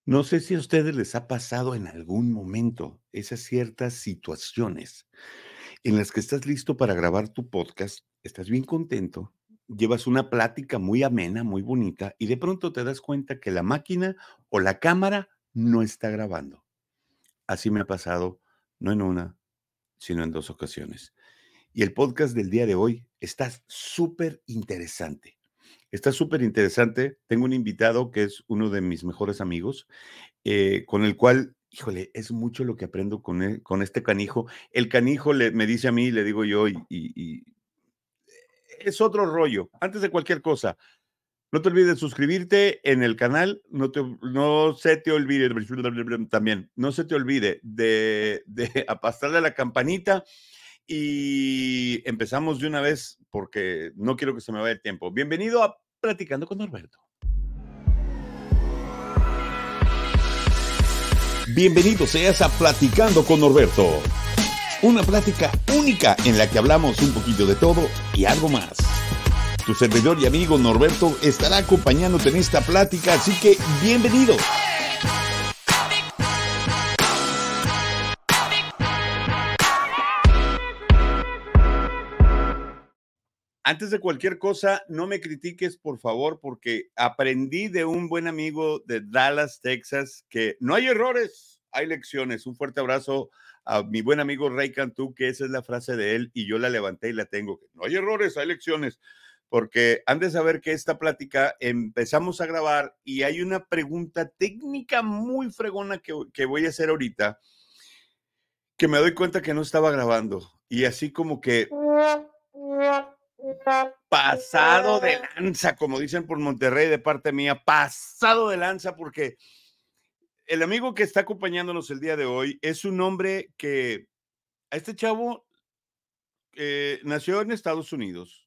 No sé si a ustedes les ha pasado en algún momento esas ciertas situaciones en las que estás listo para grabar tu podcast, estás bien contento, llevas una plática muy amena, muy bonita, y de pronto te das cuenta que la máquina o la cámara no está grabando. Así me ha pasado, no en una, sino en 2 ocasiones. Y el podcast del día de hoy está súper interesante. Está súper interesante. Tengo un invitado que es uno de mis mejores amigos, con el cual, híjole, es mucho lo que aprendo con este canijo. El canijo me dice a mí, le digo yo, y es otro rollo. Antes de cualquier cosa, no te olvides de suscribirte en el canal, no se te olvide, también, no se te olvide de apastarle a la campanita y empezamos de una vez porque no quiero que se me vaya el tiempo. Bienvenido a Platicando con Norberto. Bienvenido seas a Platicando con Norberto. Una plática única en la que hablamos un poquito de todo y algo más. Tu servidor y amigo Norberto estará acompañándote en esta plática, así que bienvenido. Antes de cualquier cosa, no me critiques, por favor, porque aprendí de un buen amigo de Dallas, Texas, que no hay errores, hay lecciones. Un fuerte abrazo a mi buen amigo Ray Cantú, que esa es la frase de él, y yo la levanté y la tengo. No hay errores, hay lecciones. Porque han de saber que esta plática empezamos a grabar y hay una pregunta técnica muy fregona que voy a hacer ahorita, que me doy cuenta que no estaba grabando. Y así como que pasado de lanza, como dicen por Monterrey de parte mía, pasado de lanza, porque el amigo que está acompañándonos el día de hoy es un hombre que a este chavo nació en Estados Unidos.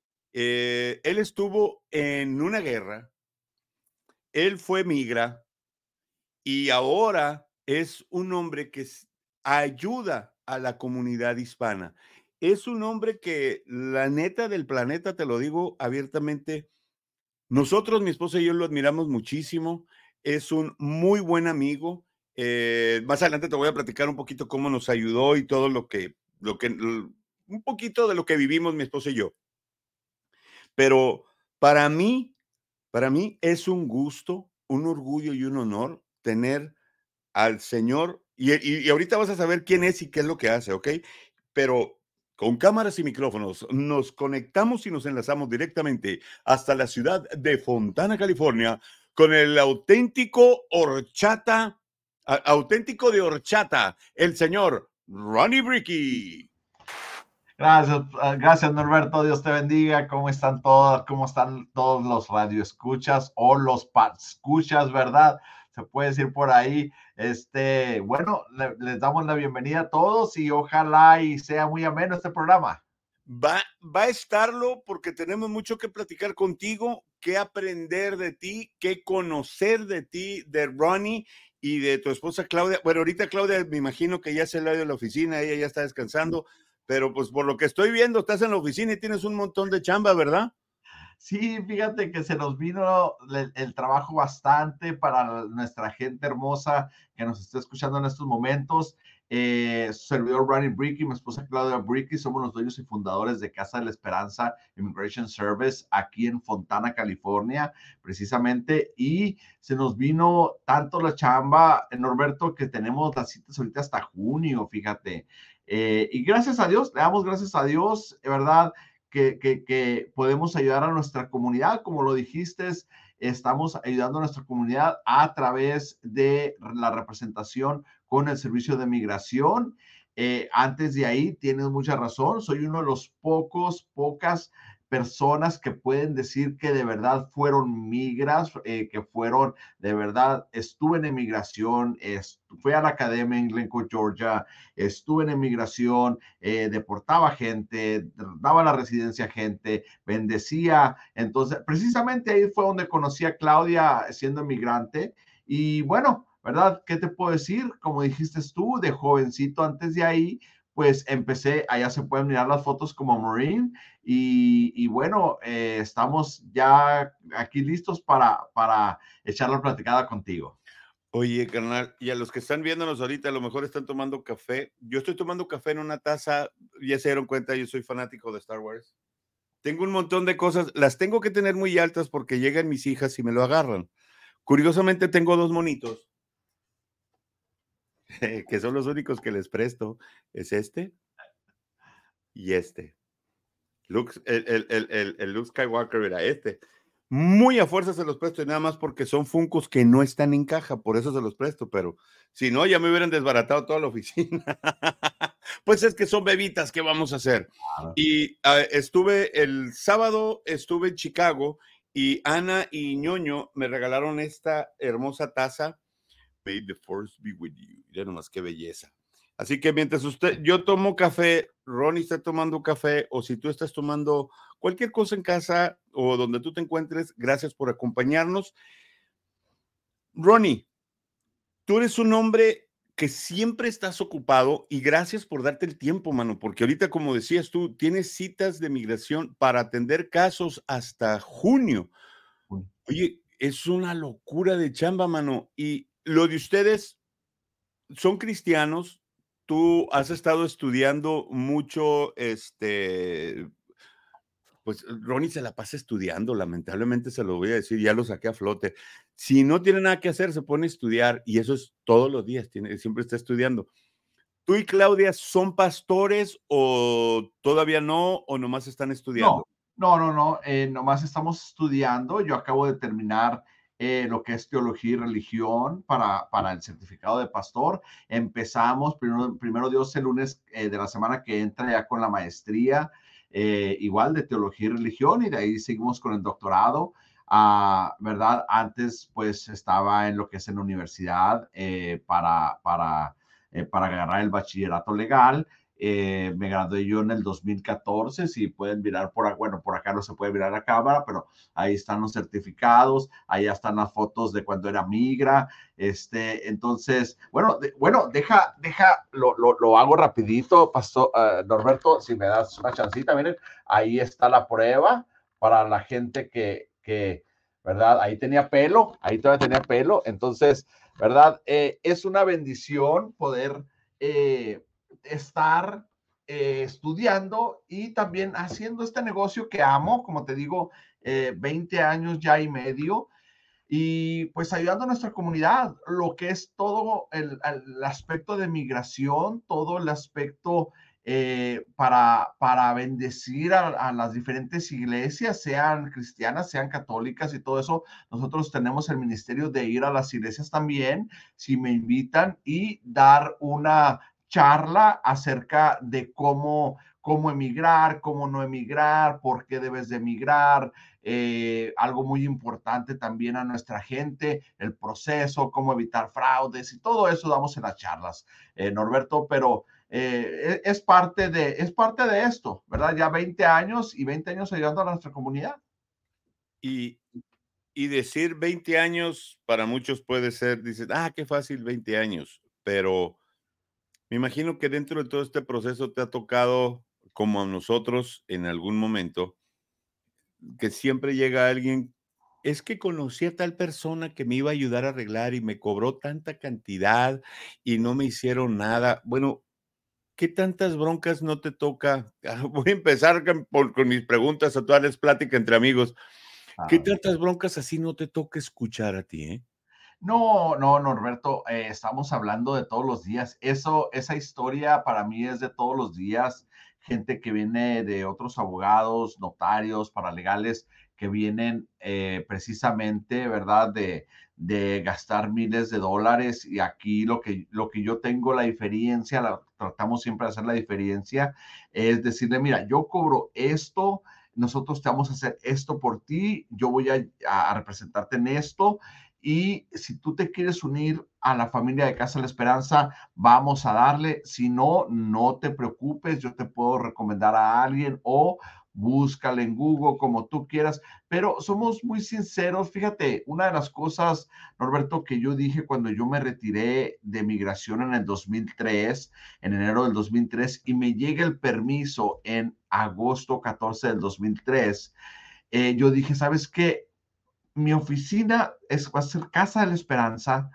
Él estuvo en una guerra, él fue migra y ahora es un hombre que ayuda a la comunidad hispana. Es un hombre que la neta del planeta, te lo digo abiertamente, nosotros, mi esposa y yo lo admiramos muchísimo. Es un muy buen amigo. Más adelante te voy a platicar un poquito cómo nos ayudó y todo un poquito de lo que vivimos mi esposa y yo. Pero para mí, para mí es un gusto, un orgullo y un honor tener al Señor. Y ahorita vas a saber quién es y qué es lo que hace, ¿ok? Pero con cámaras y micrófonos nos conectamos y nos enlazamos directamente hasta la ciudad de Fontana, California, con el auténtico auténtico de horchata, el señor Ronnie Bricky. Gracias Norberto, Dios te bendiga. ¿Cómo están todas? ¿Cómo están todos los radioescuchas o los escuchas, verdad? Se puede decir por ahí. Bueno, les damos la bienvenida a todos y ojalá y sea muy ameno este programa. Va a estarlo porque tenemos mucho que platicar contigo, que aprender de ti, que conocer de ti, de Ronnie y de tu esposa Claudia. Bueno, ahorita Claudia me imagino que ya se la ha ido a la oficina, ella ya está descansando, pero pues por lo que estoy viendo, estás en la oficina y tienes un montón de chamba, ¿verdad? Sí, fíjate que se nos vino el trabajo bastante para nuestra gente hermosa que nos está escuchando en estos momentos. Su servidor Ronnie Bricky, mi esposa Claudia Bricky, somos los dueños y fundadores de Casa de la Esperanza Immigration Service aquí en Fontana, California, precisamente. Y se nos vino tanto la chamba, Norberto, que tenemos las citas ahorita hasta junio, fíjate. Y gracias a Dios, le damos gracias a Dios, ¿verdad? Que podemos ayudar a nuestra comunidad, como lo dijiste, estamos ayudando a nuestra comunidad a través de la representación con el Servicio de Migración. Antes de ahí, tienes mucha razón, soy uno de los pocas personas que pueden decir que de verdad fueron migras, que fueron, de verdad, estuve en emigración, fui a la academia en Glencoe, Georgia, estuve en emigración, deportaba gente, daba la residencia a gente, bendecía. Entonces, precisamente ahí fue donde conocí a Claudia siendo emigrante. Y bueno, ¿verdad? ¿Qué te puedo decir? Como dijiste tú, de jovencito antes de ahí, pues empecé, allá se pueden mirar las fotos como Marine y bueno, estamos ya aquí listos para echar la platicada contigo. Oye, carnal, y a los que están viéndonos ahorita, a lo mejor están tomando café. Yo estoy tomando café en una taza, ya se dieron cuenta, yo soy fanático de Star Wars. Tengo un montón de cosas, las tengo que tener muy altas porque llegan mis hijas y me lo agarran. Curiosamente tengo 2 monitos, que son los únicos que les presto, es este y este. Luke, el Luke Skywalker era este. Muy a fuerza se los presto y nada más porque son Funkos que no están en caja, por eso se los presto, pero si no, ya me hubieran desbaratado toda la oficina. Pues es que son bebitas, ¿qué vamos a hacer? Y estuve el sábado, estuve en Chicago y Ana y Ñoño me regalaron esta hermosa taza. May the force be with you. Ya nomás qué belleza. Así que mientras yo tomo café, Ronnie está tomando café, o si tú estás tomando cualquier cosa en casa o donde tú te encuentres, gracias por acompañarnos. Ronnie, tú eres un hombre que siempre estás ocupado y gracias por darte el tiempo, mano, porque ahorita, como decías tú, tienes citas de migración para atender casos hasta junio. Oye, es una locura de chamba, mano. Y lo de ustedes son cristianos, tú has estado estudiando mucho, pues Ronnie se la pasa estudiando, lamentablemente se lo voy a decir, ya lo saqué a flote. Si no tiene nada que hacer, se pone a estudiar y eso es todos los días, siempre está estudiando. ¿Tú y Claudia son pastores o todavía no, o nomás están estudiando? No, no, nomás estamos estudiando. Yo acabo de terminar lo que es teología y religión para el certificado de pastor. Empezamos, primero Dios, el lunes de la semana que entra ya con la maestría, igual de teología y religión, y de ahí seguimos con el doctorado. ¿Verdad? Antes, pues, estaba en lo que es en la universidad para agarrar el bachillerato legal. Me gradué yo en el 2014, si pueden mirar bueno, por acá no se puede mirar la cámara, pero ahí están los certificados, ahí están las fotos de cuando era migra, entonces, lo hago rapidito, pasó, Norberto, si me das una chancita, miren, ahí está la prueba para la gente ¿verdad? Ahí tenía pelo, ahí todavía tenía pelo, entonces, ¿verdad? Es una bendición poder estar estudiando y también haciendo este negocio que amo, como te digo, 20 años ya y medio, y pues ayudando a nuestra comunidad, lo que es todo el aspecto de migración, todo el aspecto para bendecir a las diferentes iglesias, sean cristianas, sean católicas y todo eso. Nosotros tenemos el ministerio de ir a las iglesias también, si me invitan, y dar una charla acerca de cómo emigrar, cómo no emigrar, por qué debes de emigrar, algo muy importante también a nuestra gente, el proceso, cómo evitar fraudes y todo eso damos en las charlas, Norberto, pero es parte de esto, ¿verdad? Ya 20 años y 20 años ayudando a nuestra comunidad. Y, y decir 20 años para muchos puede ser, dicen, qué fácil 20 años, pero me imagino que dentro de todo este proceso te ha tocado, como a nosotros en algún momento, que siempre llega alguien, es que conocí a tal persona que me iba a ayudar a arreglar y me cobró tanta cantidad y no me hicieron nada. Bueno, ¿qué tantas broncas no te toca? Voy a empezar con mis preguntas actuales, plática entre amigos. ¿Qué tantas broncas así no te toca escuchar a ti, eh? No, no, Norberto, estamos hablando de todos los días. Esa historia para mí es de todos los días. Gente que viene de otros abogados, notarios, paralegales, que vienen precisamente, ¿verdad? De gastar miles de dólares. Y aquí lo que yo tengo, la diferencia, tratamos siempre de hacer la diferencia, es decirle, mira, yo cobro esto, nosotros te vamos a hacer esto por ti, yo voy a representarte en esto, y si tú te quieres unir a la familia de Casa de la Esperanza, vamos a darle. Si no, no te preocupes, yo te puedo recomendar a alguien o búscale en Google como tú quieras, pero somos muy sinceros. Fíjate, una de las cosas, Norberto, que yo dije cuando yo me retiré de migración en el 2003, en enero del 2003, y me llega el permiso en agosto 14 del 2003, yo dije, ¿sabes qué? Mi oficina va a ser Casa de la Esperanza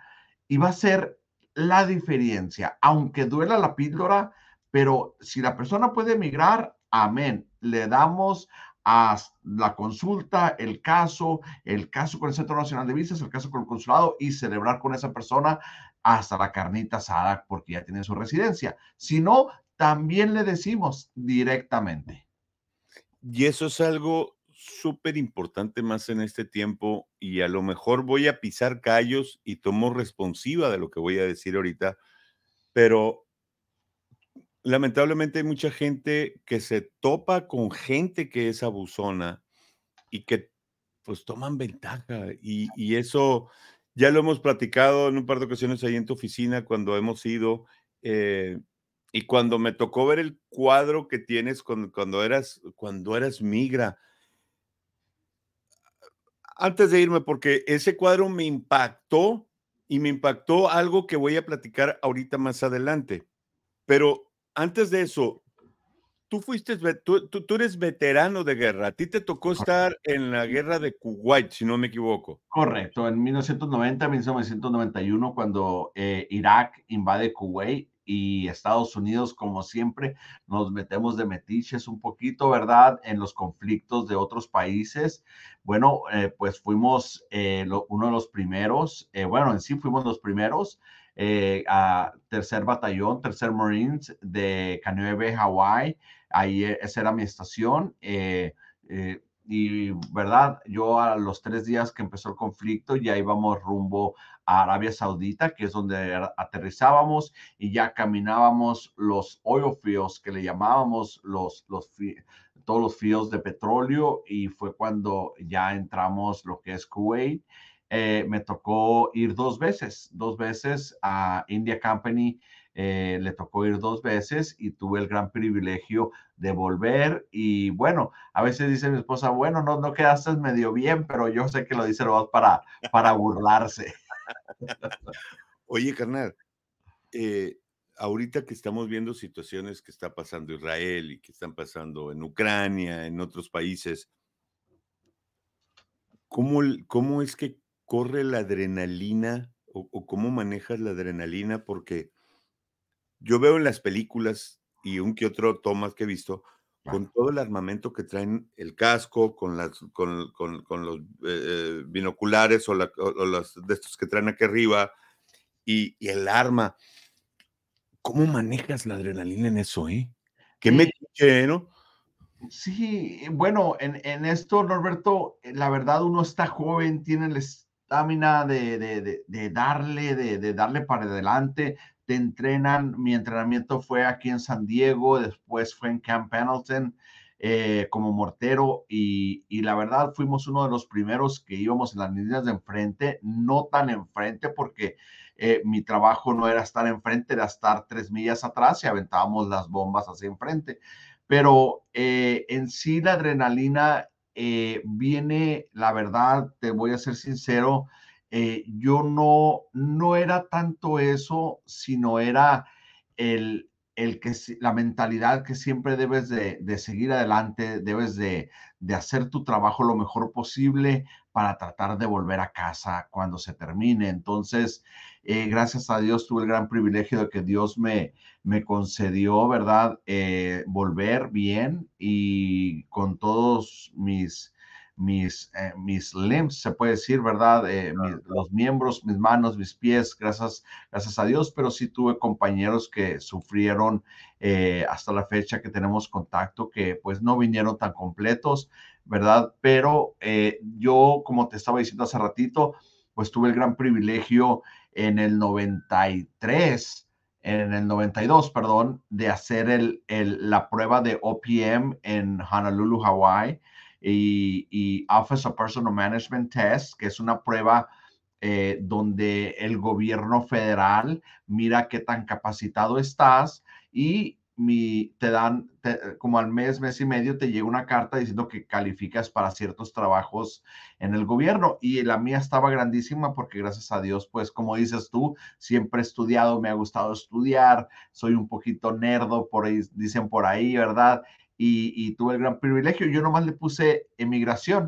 y va a ser la diferencia, aunque duela la píldora, pero si la persona puede emigrar, amén, le damos a la consulta, el caso con el Centro Nacional de Visas, el caso con el consulado y celebrar con esa persona hasta la carnita asada porque ya tiene su residencia. Si no, también le decimos directamente. Y eso es algo súper importante más en este tiempo y a lo mejor voy a pisar callos y tomo responsiva de lo que voy a decir ahorita, pero lamentablemente hay mucha gente que se topa con gente que es abusona y que pues toman ventaja y eso ya lo hemos platicado en un par de ocasiones ahí en tu oficina cuando hemos ido y cuando me tocó ver el cuadro que tienes cuando eras migra. Antes de irme, porque ese cuadro me impactó y me impactó algo que voy a platicar ahorita más adelante. Pero antes de eso, tú eres veterano de guerra. A ti te tocó estar en la guerra de Kuwait, si no me equivoco. Correcto, en 1990, 1991, cuando Irak invade Kuwait y Estados Unidos, como siempre, nos metemos de metiches un poquito, ¿verdad? En los conflictos de otros países. Bueno, pues fuimos uno de los primeros, bueno, en sí fuimos los primeros, a tercer batallón, tercer Marines de Kaneohe, Hawái. Ahí esa era mi estación. Eh, y, ¿verdad? Yo a los 3 días que empezó el conflicto ya íbamos rumbo a Arabia Saudita, que es donde aterrizábamos y ya caminábamos los oil fields, que le llamábamos todos los fields de petróleo, y fue cuando ya entramos lo que es Kuwait. Me tocó ir dos veces a India Company, le tocó ir 2 veces y tuve el gran privilegio de volver. Y bueno, a veces dice mi esposa, bueno, no quedaste medio bien, pero yo sé que lo dice nomás para burlarse. Oye, carnal, eh, ahorita que estamos viendo situaciones que está pasando Israel y que están pasando en Ucrania, en otros países, ¿cómo es que corre la adrenalina o cómo manejas la adrenalina? Porque yo veo en las películas y un que otro tomas que he visto, Claro. con todo el armamento que traen, el casco, con los, binoculares o las de estos que traen aquí arriba y el arma. ¿Cómo manejas la adrenalina en eso, eh? Qué Eh, metiche, ¿no? Sí, bueno, en esto, Norberto, la verdad uno está joven, tiene la estamina de darle para adelante, te entrenan. Mi entrenamiento fue aquí en San Diego, después fue en Camp Pendleton como mortero, y la verdad fuimos uno de los primeros que íbamos en las líneas de enfrente, no tan enfrente porque mi trabajo no era estar enfrente, era estar 3 millas atrás y aventábamos las bombas hacia enfrente. Pero en sí la adrenalina viene, la verdad, te voy a ser sincero, yo no era tanto eso, sino era el que la mentalidad que siempre debes de seguir adelante, debes de hacer tu trabajo lo mejor posible para tratar de volver a casa cuando se termine. Entonces, gracias a Dios tuve el gran privilegio de que Dios me concedió, ¿verdad? Volver bien y con todos mis limbs, se puede decir, ¿verdad? Los miembros, mis manos, mis pies, gracias a Dios, pero sí tuve compañeros que sufrieron hasta la fecha que tenemos contacto, que pues no vinieron tan completos, ¿verdad? Pero yo, como te estaba diciendo hace ratito, pues tuve el gran privilegio en el 93, en el 92, perdón, de hacer la prueba de OPM en Honolulu, Hawaii, y Office of Personal Management Test, que es una prueba donde el gobierno federal mira qué tan capacitado estás y como al mes y medio, te llega una carta diciendo que calificas para ciertos trabajos en el gobierno, y la mía estaba grandísima porque gracias a Dios, pues como dices tú, siempre he estudiado, me ha gustado estudiar, soy un poquito nerdo, por ahí, dicen por ahí, ¿verdad? Y tuve el gran privilegio. Yo nomás le puse emigración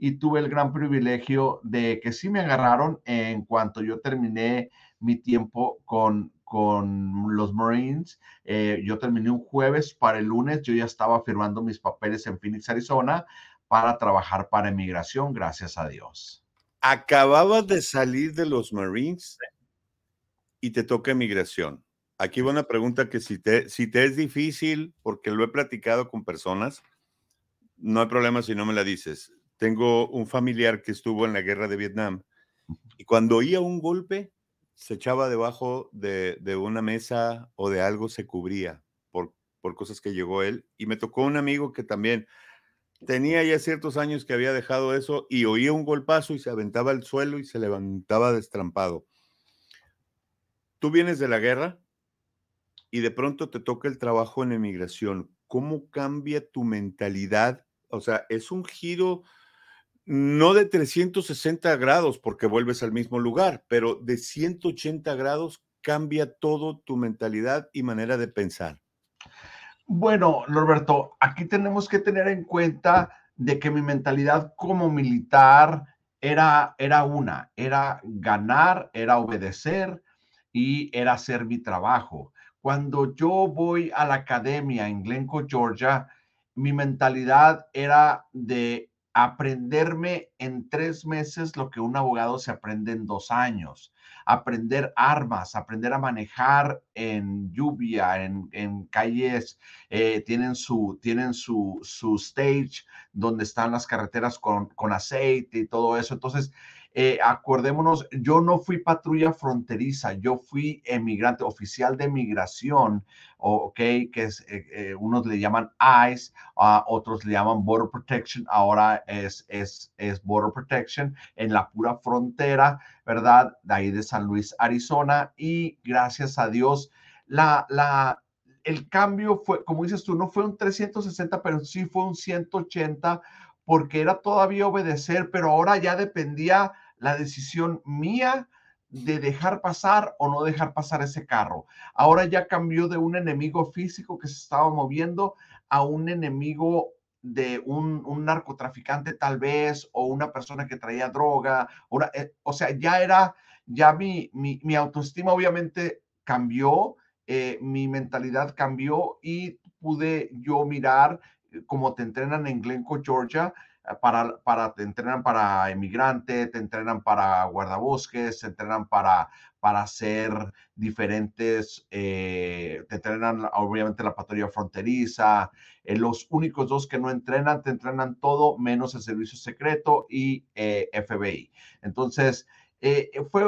y tuve el gran privilegio de que sí me agarraron en cuanto yo terminé mi tiempo con los Marines. Yo terminé un jueves, para el lunes yo ya estaba firmando mis papeles en Phoenix, Arizona, para trabajar para inmigración, gracias a Dios. Acababas de salir de los Marines y te toca migración. Aquí va una pregunta que si te es difícil, porque lo he platicado con personas, no hay problema si no me la dices. Tengo un familiar que estuvo en la guerra de Vietnam y cuando oía un golpe, se echaba debajo de una mesa o de algo, se cubría por cosas que llegó él. Y me tocó un amigo que también tenía ya ciertos años que había dejado eso y oía un golpazo y se aventaba al suelo y se levantaba destrampado. Tú vienes de la guerra y de pronto te toca el trabajo en emigración. ¿Cómo cambia tu mentalidad? O sea, es un giro no de 360 grados porque vuelves al mismo lugar, pero de 180 grados cambia todo tu mentalidad y manera de pensar. Bueno, Norberto, aquí tenemos que tener en cuenta de que mi mentalidad como militar era ganar, era obedecer y era hacer mi trabajo. Cuando yo voy a la academia en Glencoe, Georgia, mi mentalidad era de aprenderme en 3 meses lo que un abogado se aprende en 2 años, aprender armas, aprender a manejar en lluvia, en calles, tienen su stage donde están las carreteras con aceite y todo eso. Entonces, acordémonos, yo no fui patrulla fronteriza, yo fui emigrante, oficial de migración, ok, que es, unos le llaman ICE, otros le llaman Border Protection, ahora es Border Protection en la pura frontera, ¿verdad? De ahí de San Luis, Arizona, y gracias a Dios, el cambio fue, como dices tú, no fue un 360, pero sí fue un 180, porque era todavía obedecer, pero ahora ya dependía la decisión mía de dejar pasar o no dejar pasar ese carro. Ahora ya cambió de un enemigo físico que se estaba moviendo a un enemigo de un narcotraficante tal vez, o una persona que traía droga, o sea, ya mi autoestima obviamente cambió, mi mentalidad cambió y pude yo mirar como te entrenan en Glencoe, Georgia, te entrenan para emigrante, te entrenan para guardabosques, te entrenan para hacer diferentes, te entrenan obviamente la patrulla fronteriza, los únicos dos que no entrenan, te entrenan todo menos el servicio secreto y FBI. Entonces, fue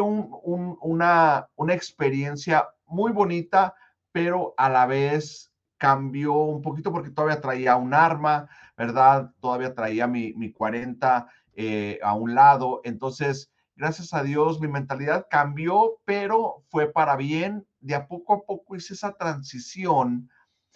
una experiencia muy bonita, pero a la vez cambió un poquito porque todavía traía un arma, ¿verdad? Todavía traía mi 40 a un lado. Entonces, gracias a Dios, mi mentalidad cambió, pero fue para bien. De a poco hice esa transición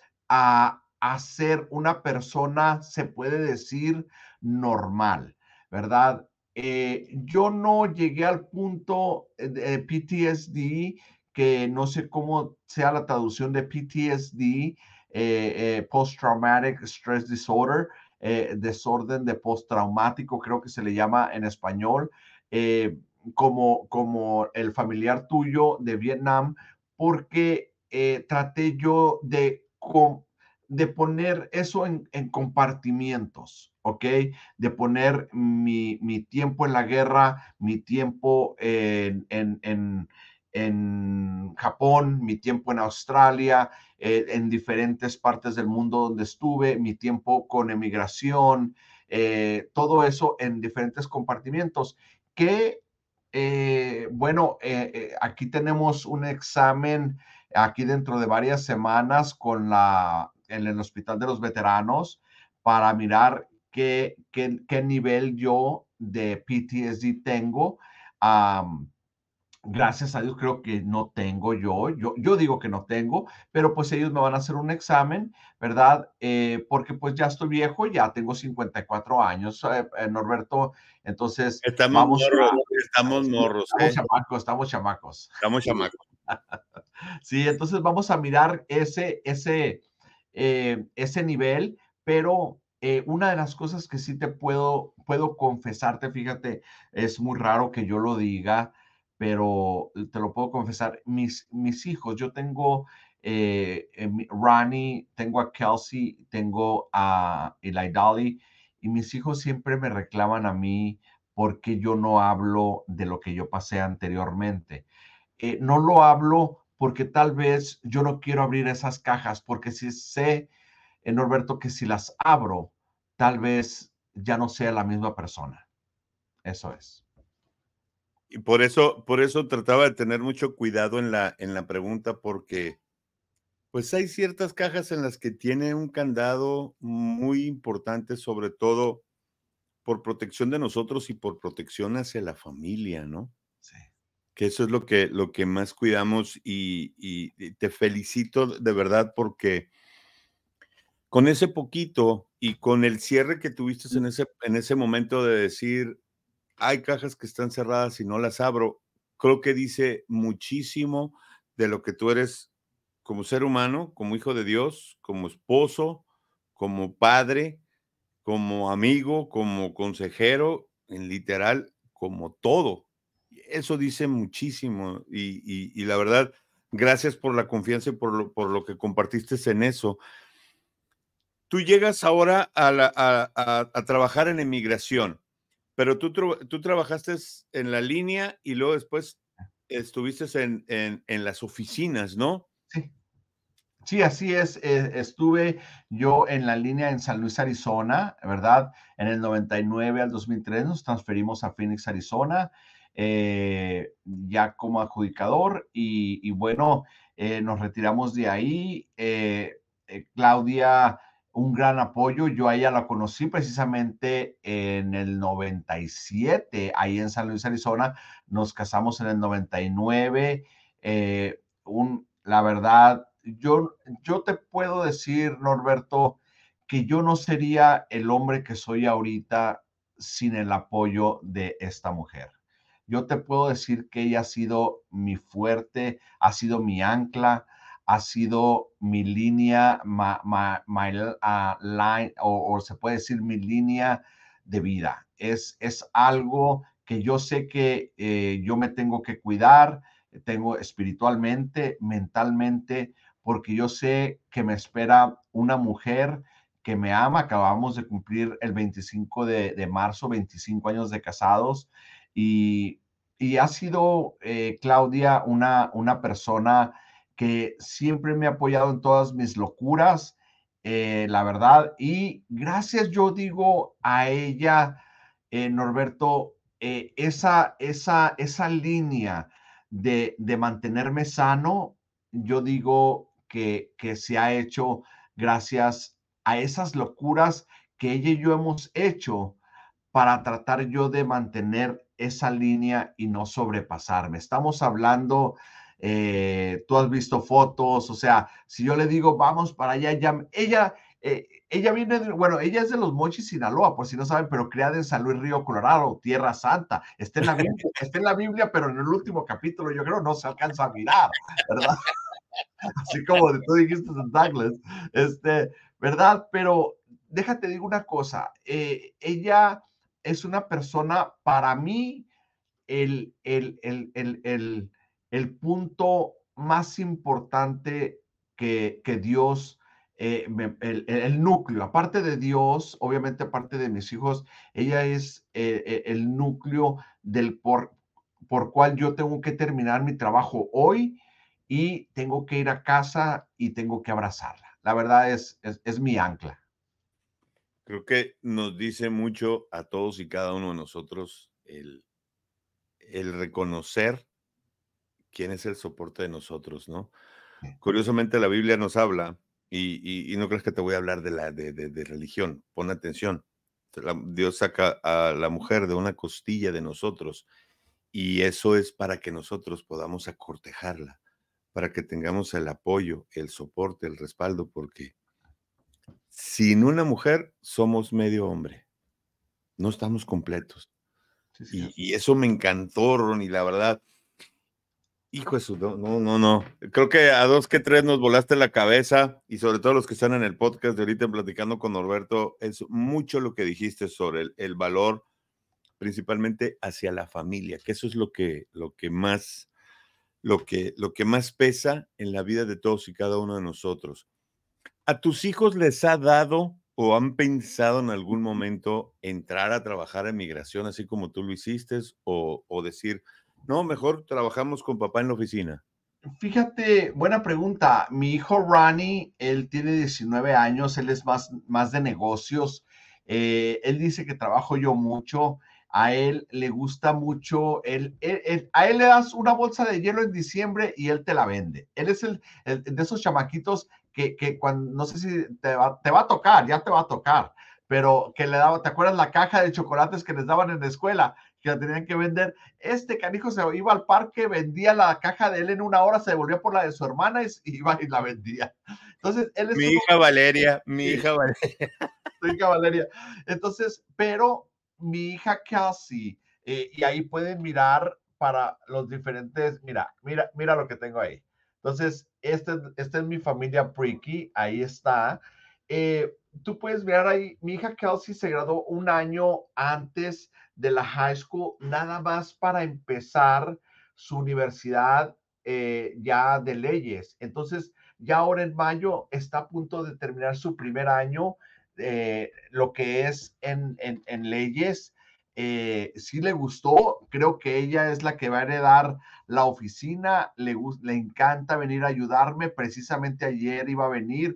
a ser una persona, se puede decir, normal, ¿verdad? Yo no llegué al punto de PTSD, que no sé cómo sea la traducción de PTSD, Post-Traumatic Stress Disorder, desorden de postraumático, creo que se le llama en español, como el familiar tuyo de Vietnam, porque traté yo de poner eso en compartimientos, ¿ok? De poner mi tiempo en la guerra, mi tiempo en Japón, mi tiempo en Australia, en diferentes partes del mundo donde estuve, mi tiempo con emigración, todo eso en diferentes compartimientos. Que, bueno, aquí tenemos un examen aquí dentro de varias semanas en el Hospital de los Veteranos, para mirar qué nivel yo de PTSD tengo. Um, Gracias a Dios creo que no tengo yo digo que no tengo, pero pues ellos me van a hacer un examen, ¿verdad? Porque pues ya estoy viejo, ya tengo 54 años, Norberto, entonces Estamos vamos morros, a, estamos sí, morros, estamos chamacos, estamos chamacos. estamos Sí, chamacos. sí, entonces vamos a mirar ese nivel, pero una de las cosas que sí te puedo confesarte, fíjate, es muy raro que yo lo diga, pero te lo puedo confesar, mis hijos, yo tengo Ronnie, tengo a Kelsey, tengo a Eli Dolly, y mis hijos siempre me reclaman a mí porque yo no hablo de lo que yo pasé anteriormente. No lo hablo porque tal vez yo no quiero abrir esas cajas, porque si sé, Norberto, que si las abro, tal vez ya no sea la misma persona. Eso es. Y por eso trataba de tener mucho cuidado en la pregunta, porque pues hay ciertas cajas en las que tiene un candado muy importante, sobre todo por protección de nosotros y por protección hacia la familia, ¿no? Sí. Que eso es lo que más cuidamos y te felicito de verdad porque con ese poquito y con el cierre que tuviste en ese momento de decir, hay cajas que están cerradas y no las abro, creo que dice muchísimo de lo que tú eres como ser humano, como hijo de Dios, como esposo, como padre, como amigo, como consejero, en literal, como todo. Eso dice muchísimo y la verdad, gracias por la confianza y por lo que compartiste en eso. Tú llegas ahora a trabajar en emigración, pero tú trabajaste en la línea y luego después estuviste en las oficinas, ¿no? Sí. Sí, así es. Estuve yo en la línea en San Luis, Arizona, ¿verdad? En el 99 al 2003 nos transferimos a Phoenix, Arizona, ya como adjudicador y bueno, nos retiramos de ahí. Claudia, un gran apoyo. Yo a ella la conocí precisamente en el 97, ahí en San Luis, Arizona. Nos casamos en el 99. La verdad, yo te puedo decir, Norberto, que yo no sería el hombre que soy ahorita sin el apoyo de esta mujer. Yo te puedo decir que ella ha sido mi fuerte, ha sido mi ancla, ha sido mi línea, line, o se puede decir mi línea de vida. Es algo que yo sé que yo me tengo que cuidar, tengo espiritualmente, mentalmente, porque yo sé que me espera una mujer que me ama. Acabamos de cumplir el 25 de marzo, 25 años de casados, y, y ha sido, Claudia, una persona que siempre me ha apoyado en todas mis locuras, la verdad, y gracias yo digo a ella, Norberto, esa línea de mantenerme sano, yo digo que se ha hecho gracias a esas locuras que ella y yo hemos hecho para tratar yo de mantener esa línea y no sobrepasarme. Estamos hablando, tú has visto fotos, o sea, si yo le digo, vamos para allá, ella viene, bueno, ella es de Los Mochis, Sinaloa, por si no saben, pero criada en San Luis Río Colorado, Tierra Santa. Está en la Biblia, pero en el último capítulo, yo creo, no se alcanza a mirar, ¿verdad? Así como tú dijiste en Douglas, ¿verdad? Pero déjate digo una cosa, ella es una persona, para mí, el, el, el, el, el, el punto más importante que Dios, el núcleo, aparte de Dios, obviamente aparte de mis hijos, ella es el núcleo por cual yo tengo que terminar mi trabajo hoy y tengo que ir a casa y tengo que abrazarla. La verdad es mi ancla. Creo que nos dice mucho a todos y cada uno de nosotros el reconocer quién es el soporte de nosotros, ¿no? Curiosamente, la Biblia nos habla, y no creas que te voy a hablar de religión, pon atención. Dios saca a la mujer de una costilla de nosotros, y eso es para que nosotros podamos acortejarla, para que tengamos el apoyo, el soporte, el respaldo, porque sin una mujer somos medio hombre, no estamos completos. Sí, cierto. Y eso me encantó, Ronnie, la verdad. Hijo de su, no. Creo que a dos que tres nos volaste la cabeza y sobre todo los que están en el podcast de ahorita platicando con Norberto, es mucho lo que dijiste sobre el valor principalmente hacia la familia, que eso es lo que más pesa en la vida de todos y cada uno de nosotros. ¿A tus hijos les ha dado o han pensado en algún momento entrar a trabajar en migración así como tú lo hiciste o decir, no, mejor trabajamos con papá en la oficina? Fíjate, buena pregunta. Mi hijo Ronnie, él tiene 19 años, él es más de negocios. Él dice que trabajo yo mucho. A él le gusta mucho, a él le das una bolsa de hielo en diciembre y él te la vende. Él es el de esos chamaquitos que cuando, no sé si te va a tocar, ya te va a tocar, pero que le daba, ¿te acuerdas la caja de chocolates que les daban en la escuela? Que la tenían que vender. Este canijo se iba al parque, vendía la caja de él en una hora, se devolvía por la de su hermana y iba y la vendía. Entonces, él es Mi uno, hija Valeria, mi sí, hija Valeria. soy Valeria. Entonces, pero mi hija Kelsey, y ahí pueden mirar para los diferentes, mira lo que tengo ahí. Entonces, esta es mi familia Preaky, ahí está. Tú puedes mirar ahí, mi hija Kelsey se graduó un año antes de la high school, nada más para empezar su universidad ya de leyes. Entonces, ya ahora en mayo está a punto de terminar su primer año, lo que es en leyes. Sí le gustó, creo que ella es la que va a heredar la oficina, le encanta venir a ayudarme, precisamente ayer iba a venir,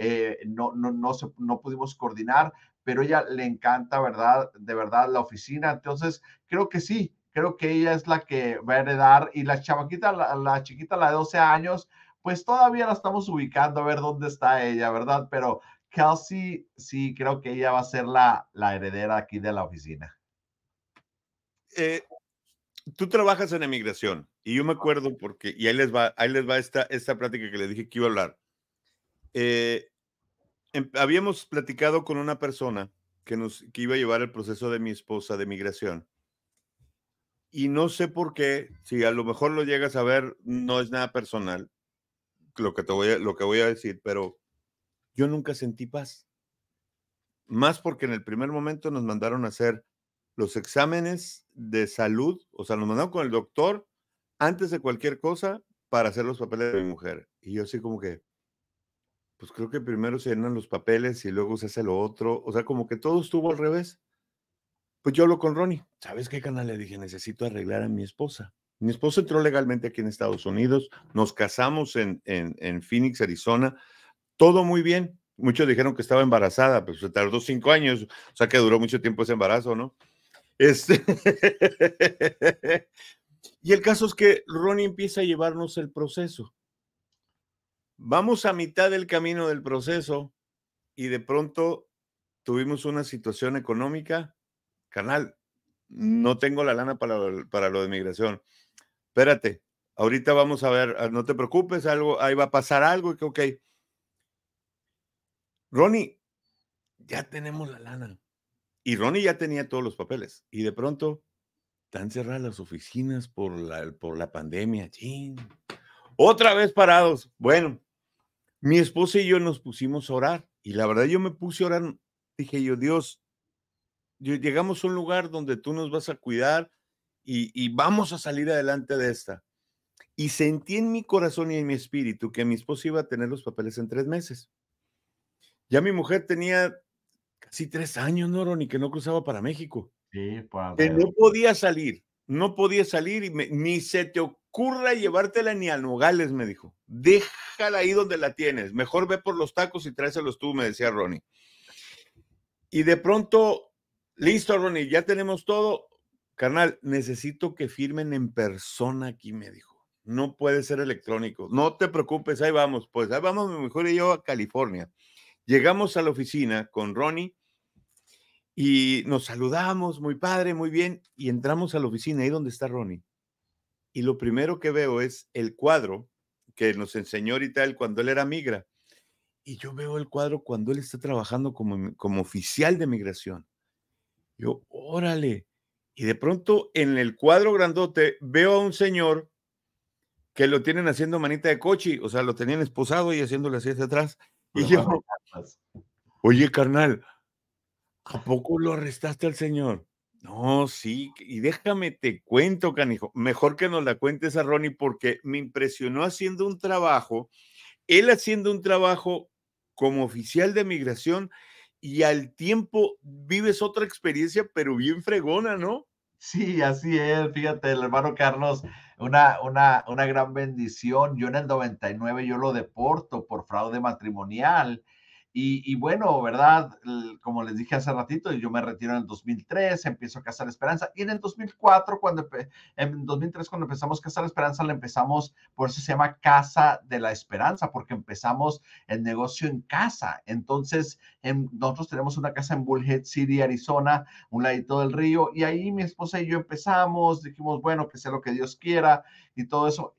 no pudimos coordinar, pero ella le encanta, ¿verdad? De verdad la oficina, entonces creo que sí, creo que ella es la que va a heredar y la chamaquita, la chiquita, la de 12 años, pues todavía la estamos ubicando a ver dónde está ella, ¿verdad? Pero Kelsey, sí, creo que ella va a ser la heredera aquí de la oficina. Eh, Tú trabajas en emigración y yo me acuerdo porque, y ahí les va esta plática que le dije que iba a hablar. Eh, Habíamos platicado con una persona que iba a llevar el proceso de mi esposa de migración y no sé por qué, si a lo mejor lo llegas a ver, no es nada personal lo que voy a decir, pero yo nunca sentí paz. Más porque en el primer momento nos mandaron a hacer los exámenes de salud, o sea, nos mandaron con el doctor antes de cualquier cosa para hacer los papeles de mi mujer. Y yo así como que, pues creo que primero se llenan los papeles y luego se hace lo otro. O sea, como que todo estuvo al revés. Pues yo hablo con Ronnie. ¿Sabes qué, canal? Le dije, necesito arreglar a mi esposa. Mi esposa entró legalmente aquí en Estados Unidos. Nos casamos en Phoenix, Arizona. Todo muy bien. Muchos dijeron que estaba embarazada, pues se tardó 5 años. O sea que duró mucho tiempo ese embarazo, ¿no? Este... y el caso es que Ronnie empieza a llevarnos el proceso. Vamos a mitad del camino del proceso y de pronto tuvimos una situación económica. Canal, no tengo la lana para lo de migración. Espérate, ahorita vamos a ver, no te preocupes, algo, ahí va a pasar algo y que ok. Ronnie, ya tenemos la lana. Y Ronnie ya tenía todos los papeles. Y de pronto están cerradas las oficinas por la pandemia. ¡Chin! Otra vez parados. Bueno, mi esposa y yo nos pusimos a orar. Y la verdad yo me puse a orar. Dije yo, Dios, llegamos a un lugar donde tú nos vas a cuidar y vamos a salir adelante de esta. Y sentí en mi corazón y en mi espíritu que mi esposa iba a tener los papeles en 3 meses. Ya mi mujer tenía casi 3 años, ¿no, Ronnie? Que no cruzaba para México. Sí, por Que alrededor. no podía salir, ni se te ocurra llevártela ni a Nogales, me dijo. Déjala ahí donde la tienes. Mejor ve por los tacos y tráeselos tú, me decía Ronnie. Y de pronto, listo, Ronnie, ya tenemos todo. Carnal, necesito que firmen en persona aquí, me dijo. No puede ser electrónico. No te preocupes, ahí vamos. Pues ahí vamos, mi mejor y yo a California. Llegamos a la oficina con Ronnie y nos saludamos, muy padre, muy bien, y entramos a la oficina, ahí donde está Ronnie. Y lo primero que veo es el cuadro que nos enseñó ahorita él cuando él era migra. Y yo veo el cuadro cuando él está trabajando como oficial de migración. Yo, órale. Y de pronto en el cuadro grandote veo a un señor que lo tienen haciendo manita de coche, o sea, lo tenían esposado y haciéndole así hacia atrás. Y yo, Levanta cartas. oye, carnal, ¿a poco lo arrestaste al señor? No, sí, y déjame te cuento, canijo. Mejor que nos la cuentes a Ronnie porque me impresionó haciendo un trabajo, él haciendo un trabajo como oficial de migración y al tiempo vives otra experiencia, pero bien fregona, ¿no? Sí, así es. Fíjate, el hermano Carlos, una gran bendición. Yo en el 99 yo lo deporto por fraude matrimonial. Y bueno, ¿verdad? Como les dije hace ratito, yo me retiro en el 2003, empiezo a Casa la Esperanza. Y en el 2004, en 2003, cuando empezamos Casa la Esperanza, le empezamos, por eso se llama Casa de la Esperanza, porque empezamos el negocio en casa. Entonces, nosotros tenemos una casa en Bullhead City, Arizona, un ladito del río, y ahí mi esposa y yo empezamos, dijimos, bueno, que sea lo que Dios quiera y todo eso,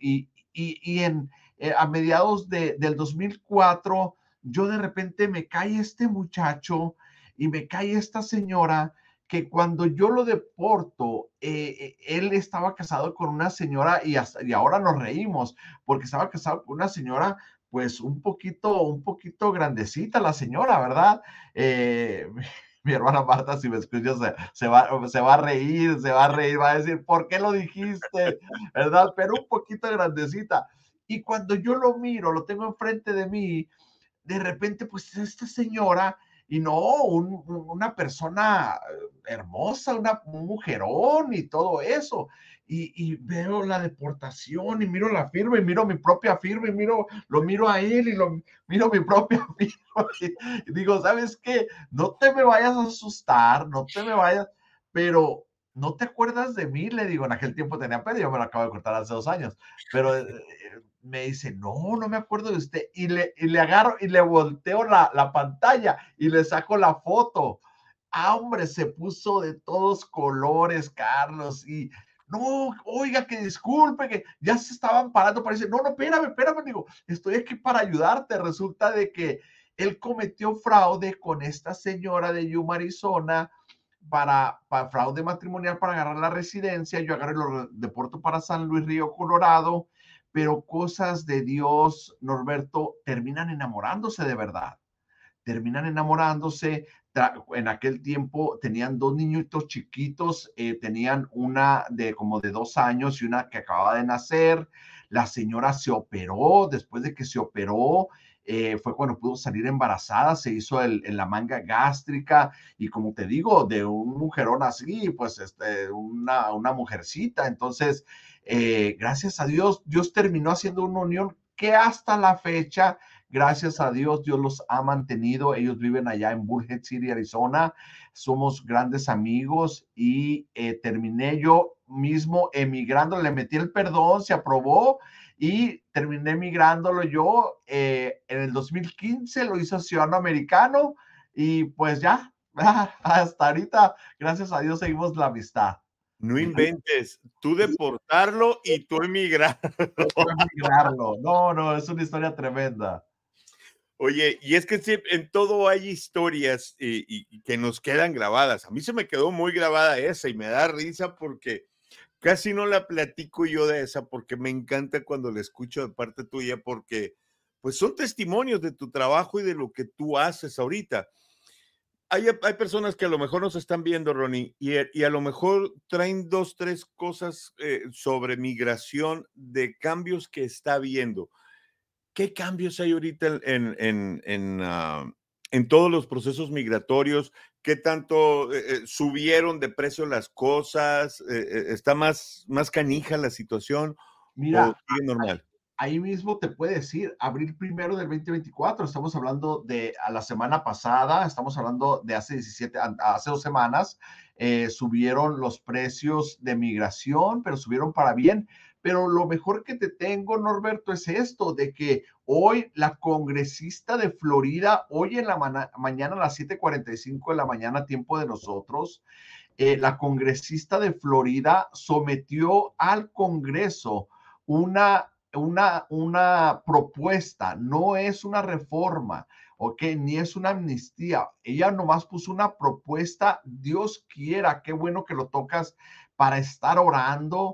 a mediados del 2004, yo de repente me cae este muchacho y me cae esta señora que cuando yo lo deporto, él estaba casado con una señora y ahora nos reímos porque estaba casado con una señora pues un poquito grandecita la señora, ¿verdad? Eh, mi hermana Marta, si me escucha, se va a reír, va a decir, ¿por qué lo dijiste? ¿Verdad? Pero un poquito grandecita. Y cuando yo lo miro, lo tengo enfrente de mí, de repente, pues esta señora, y no, una persona hermosa, un mujerón y todo eso. Y veo la deportación y miro la firma y miro mi propia firma y lo miro a él y lo miro mi propia firma y digo, ¿sabes qué? No te me vayas a asustar, no te me vayas, pero no te acuerdas de mí, le digo, en aquel tiempo tenía pedo, yo me lo acabo de cortar hace 2 años, pero me dice, no, no me acuerdo de usted. Y le agarro y le volteo la pantalla y le saco la foto. Ah, hombre, se puso de todos colores, Carlos. Y no, oiga, que disculpe, que ya se estaban parando para decir, no, no, espérame, digo, estoy aquí para ayudarte. Resulta de que él cometió fraude con esta señora de Yuma, Arizona, para fraude matrimonial para agarrar la residencia. Yo agarré lo deporto para San Luis Río, Colorado, pero cosas de Dios, Norberto, terminan enamorándose de verdad, terminan enamorándose. En aquel tiempo tenían dos niñitos chiquitos, tenían una de como de 2 años y una que acababa de nacer. La señora se operó, después de que se operó, fue cuando pudo salir embarazada, se hizo en la manga gástrica y como te digo, de un mujerón así, pues una mujercita. Entonces, gracias a Dios, Dios terminó haciendo una unión que hasta la fecha, gracias a Dios, Dios los ha mantenido. Ellos viven allá en Bullhead City, Arizona. Somos grandes amigos y terminé yo mismo emigrando. Le metí el perdón, se aprobó y terminé emigrándolo yo. En el 2015 lo hizo ciudadano americano y pues ya, hasta ahorita, gracias a Dios, seguimos la amistad. No inventes, tú deportarlo y tú emigrar. Emigrarlo. No, no, es una historia tremenda. Oye, y es que sí, en todo hay historias y que nos quedan grabadas. A mí se me quedó muy grabada esa y me da risa porque casi no la platico yo de esa porque me encanta cuando la escucho de parte tuya porque pues son testimonios de tu trabajo y de lo que tú haces ahorita. Hay personas que a lo mejor nos están viendo, Ronnie, y a lo mejor traen dos, tres cosas sobre migración de cambios que está viendo. ¿Qué cambios hay ahorita en todos los procesos migratorios? ¿Qué tanto subieron de precio las cosas? ¿Está más canija la situación o Mira, sigue normal? ahí mismo te puede decir, abril 1 del 2024, estamos hablando de a la semana pasada, estamos hablando de hace 2 semanas, subieron los precios de migración, pero subieron para bien. Pero lo mejor que te tengo, Norberto, es esto, de que hoy la congresista de Florida, hoy en la mañana a las 7:45 de la mañana, tiempo de nosotros, la congresista de Florida sometió al Congreso una propuesta, no es una reforma, ¿ok? Ni es una amnistía. Ella nomás puso una propuesta, Dios quiera, qué bueno que lo tocas para estar orando,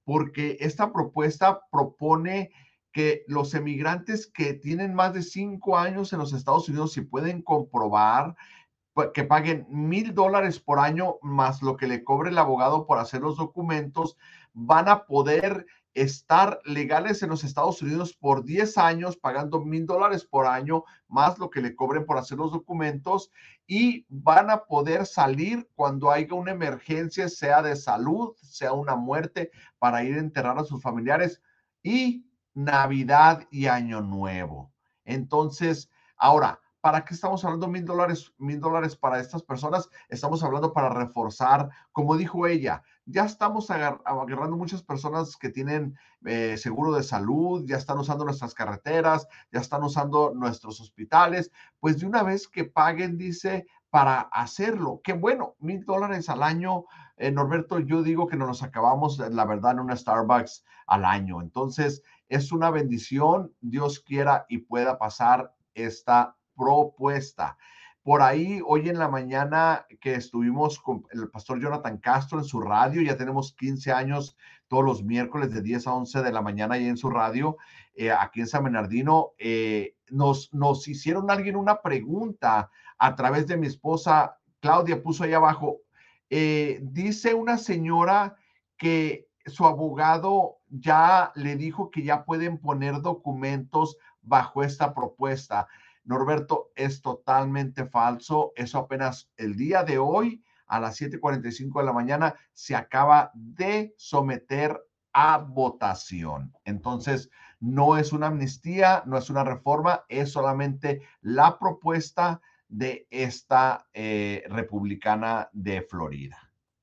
porque esta propuesta propone que los emigrantes que tienen más de 5 años en los Estados Unidos, si pueden comprobar que paguen $1,000 por año más lo que le cobre el abogado por hacer los documentos, van a poder estar legales en los Estados Unidos por 10 años, pagando $1,000 por año, más lo que le cobren por hacer los documentos, y van a poder salir cuando haya una emergencia, sea de salud, sea una muerte, para ir a enterrar a sus familiares, y Navidad y Año Nuevo. Entonces, ahora, ¿para qué estamos hablando $1,000 para estas personas? Estamos hablando para reforzar, como dijo ella, ya estamos agarrando muchas personas que tienen seguro de salud, ya están usando nuestras carreteras, ya están usando nuestros hospitales, pues de una vez que paguen, dice, para hacerlo. Qué bueno, $1,000 al año, Norberto, yo digo que nos los acabamos, la verdad, en una Starbucks al año. Entonces, es una bendición, Dios quiera y pueda pasar esta propuesta. Por ahí, hoy en la mañana que estuvimos con el pastor Jonathan Castro en su radio, ya tenemos 15 años todos los miércoles de 10 a 11 de la mañana ahí en su radio, aquí en San Bernardino, nos hicieron alguien una pregunta a través de mi esposa, Claudia puso ahí abajo, dice una señora que su abogado ya le dijo que ya pueden poner documentos bajo esta propuesta. Norberto, es totalmente falso. Eso apenas el día de hoy, a las 7:45 de la mañana, se acaba de someter a votación. Entonces, no es una amnistía, no es una reforma, es solamente la propuesta de esta republicana de Florida.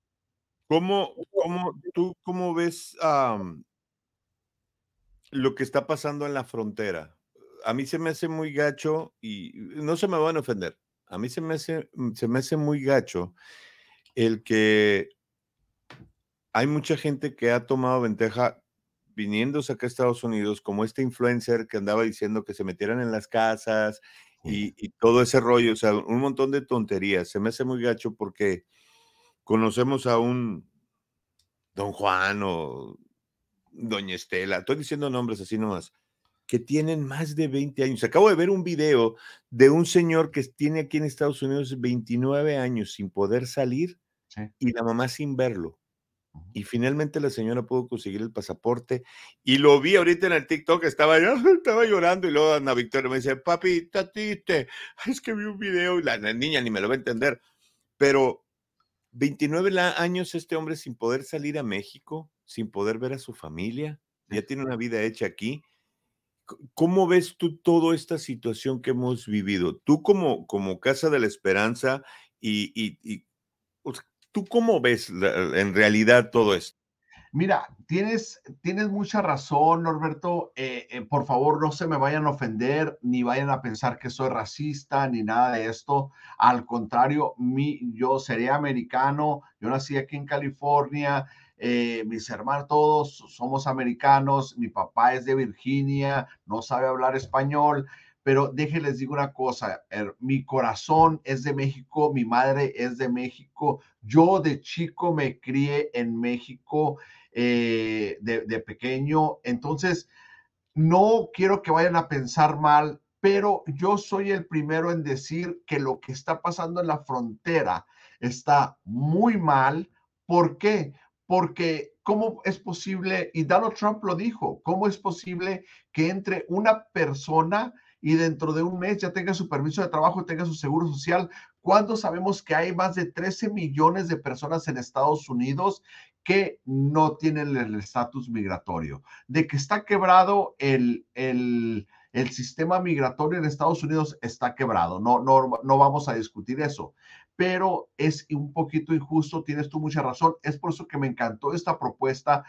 ¿Cómo ves lo que está pasando en la frontera? A mí se me hace muy gacho y no se me van a ofender. A mí se me hace muy gacho el que hay mucha gente que ha tomado ventaja viniéndose acá a Estados Unidos, como este influencer que andaba diciendo que se metieran en las casas Sí, y todo ese rollo, o sea, un montón de tonterías. Se me hace muy gacho porque conocemos a un Don Juan o Doña Estela, estoy diciendo nombres así nomás, que tienen más de 20 años. Acabo de ver un video de un señor que tiene aquí en Estados Unidos 29 años sin poder salir sí. y la mamá sin verlo. Ujú. Y finalmente la señora pudo conseguir el pasaporte y lo vi ahorita en el TikTok, estaba yo, estaba llorando y luego Ana Victoria me dice, papi, tatiste, es que vi un video y la niña ni me lo va a entender, pero 29 años este hombre sin poder salir a México, sin poder ver a su familia, Sí. ya tiene una vida hecha aquí. ¿Cómo ves tú toda esta situación que hemos vivido? Tú como Casa de la Esperanza y, o sea, ¿tú cómo ves en realidad todo esto? Mira, tienes mucha razón, Norberto. Por favor, no se me vayan a ofender, ni vayan a pensar que soy racista, ni nada de esto. Al contrario, yo seré americano, yo nací aquí en California, mis hermanos todos somos americanos, mi papá es de Virginia, no sabe hablar español, pero déjenles digo una cosa, mi corazón es de México, mi madre es de México, yo de chico me crié en México de pequeño. Entonces, no quiero que vayan a pensar mal, pero yo soy el primero en decir que lo que está pasando en la frontera está muy mal. ¿Por qué? Porque ¿cómo es posible? Y Donald Trump lo dijo, ¿cómo es posible que entre una persona y dentro de un mes ya tenga su permiso de trabajo, tenga su seguro social, cuando sabemos que hay más de 13 millones de personas en Estados Unidos que no tienen el estatus migratorio? De que está quebrado el sistema migratorio en Estados Unidos, está quebrado. No vamos a discutir eso, pero es un poquito injusto, tienes tú mucha razón. Es por eso que me encantó esta propuesta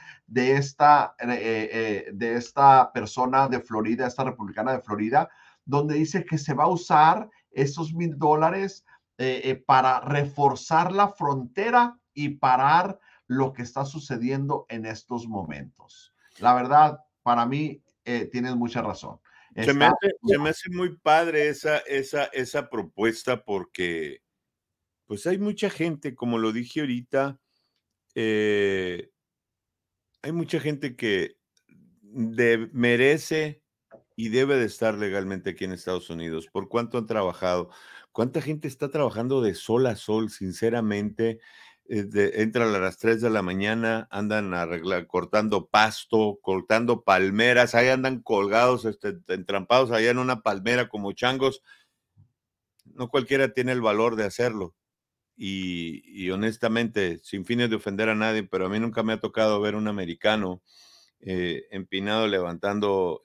de esta persona de Florida, esta republicana de Florida, donde dice que se va a usar esos $1,000 para reforzar la frontera y parar lo que está sucediendo en estos momentos. La verdad, para mí, tienes mucha razón. Se me Está, hace se me hace muy padre esa propuesta porque, pues, hay mucha gente, como lo dije ahorita, eh, hay mucha gente que merece y debe de estar legalmente aquí en Estados Unidos. ¿Por cuánto han trabajado? ¿Cuánta gente está trabajando de sol a sol, sinceramente? Entran a las 3 de la mañana, andan cortando pasto, cortando palmeras, ahí andan colgados, entrampados allá en una palmera como changos. No cualquiera tiene el valor de hacerlo. Y honestamente, sin fines de ofender a nadie, pero a mí nunca me ha tocado ver un americano empinado levantando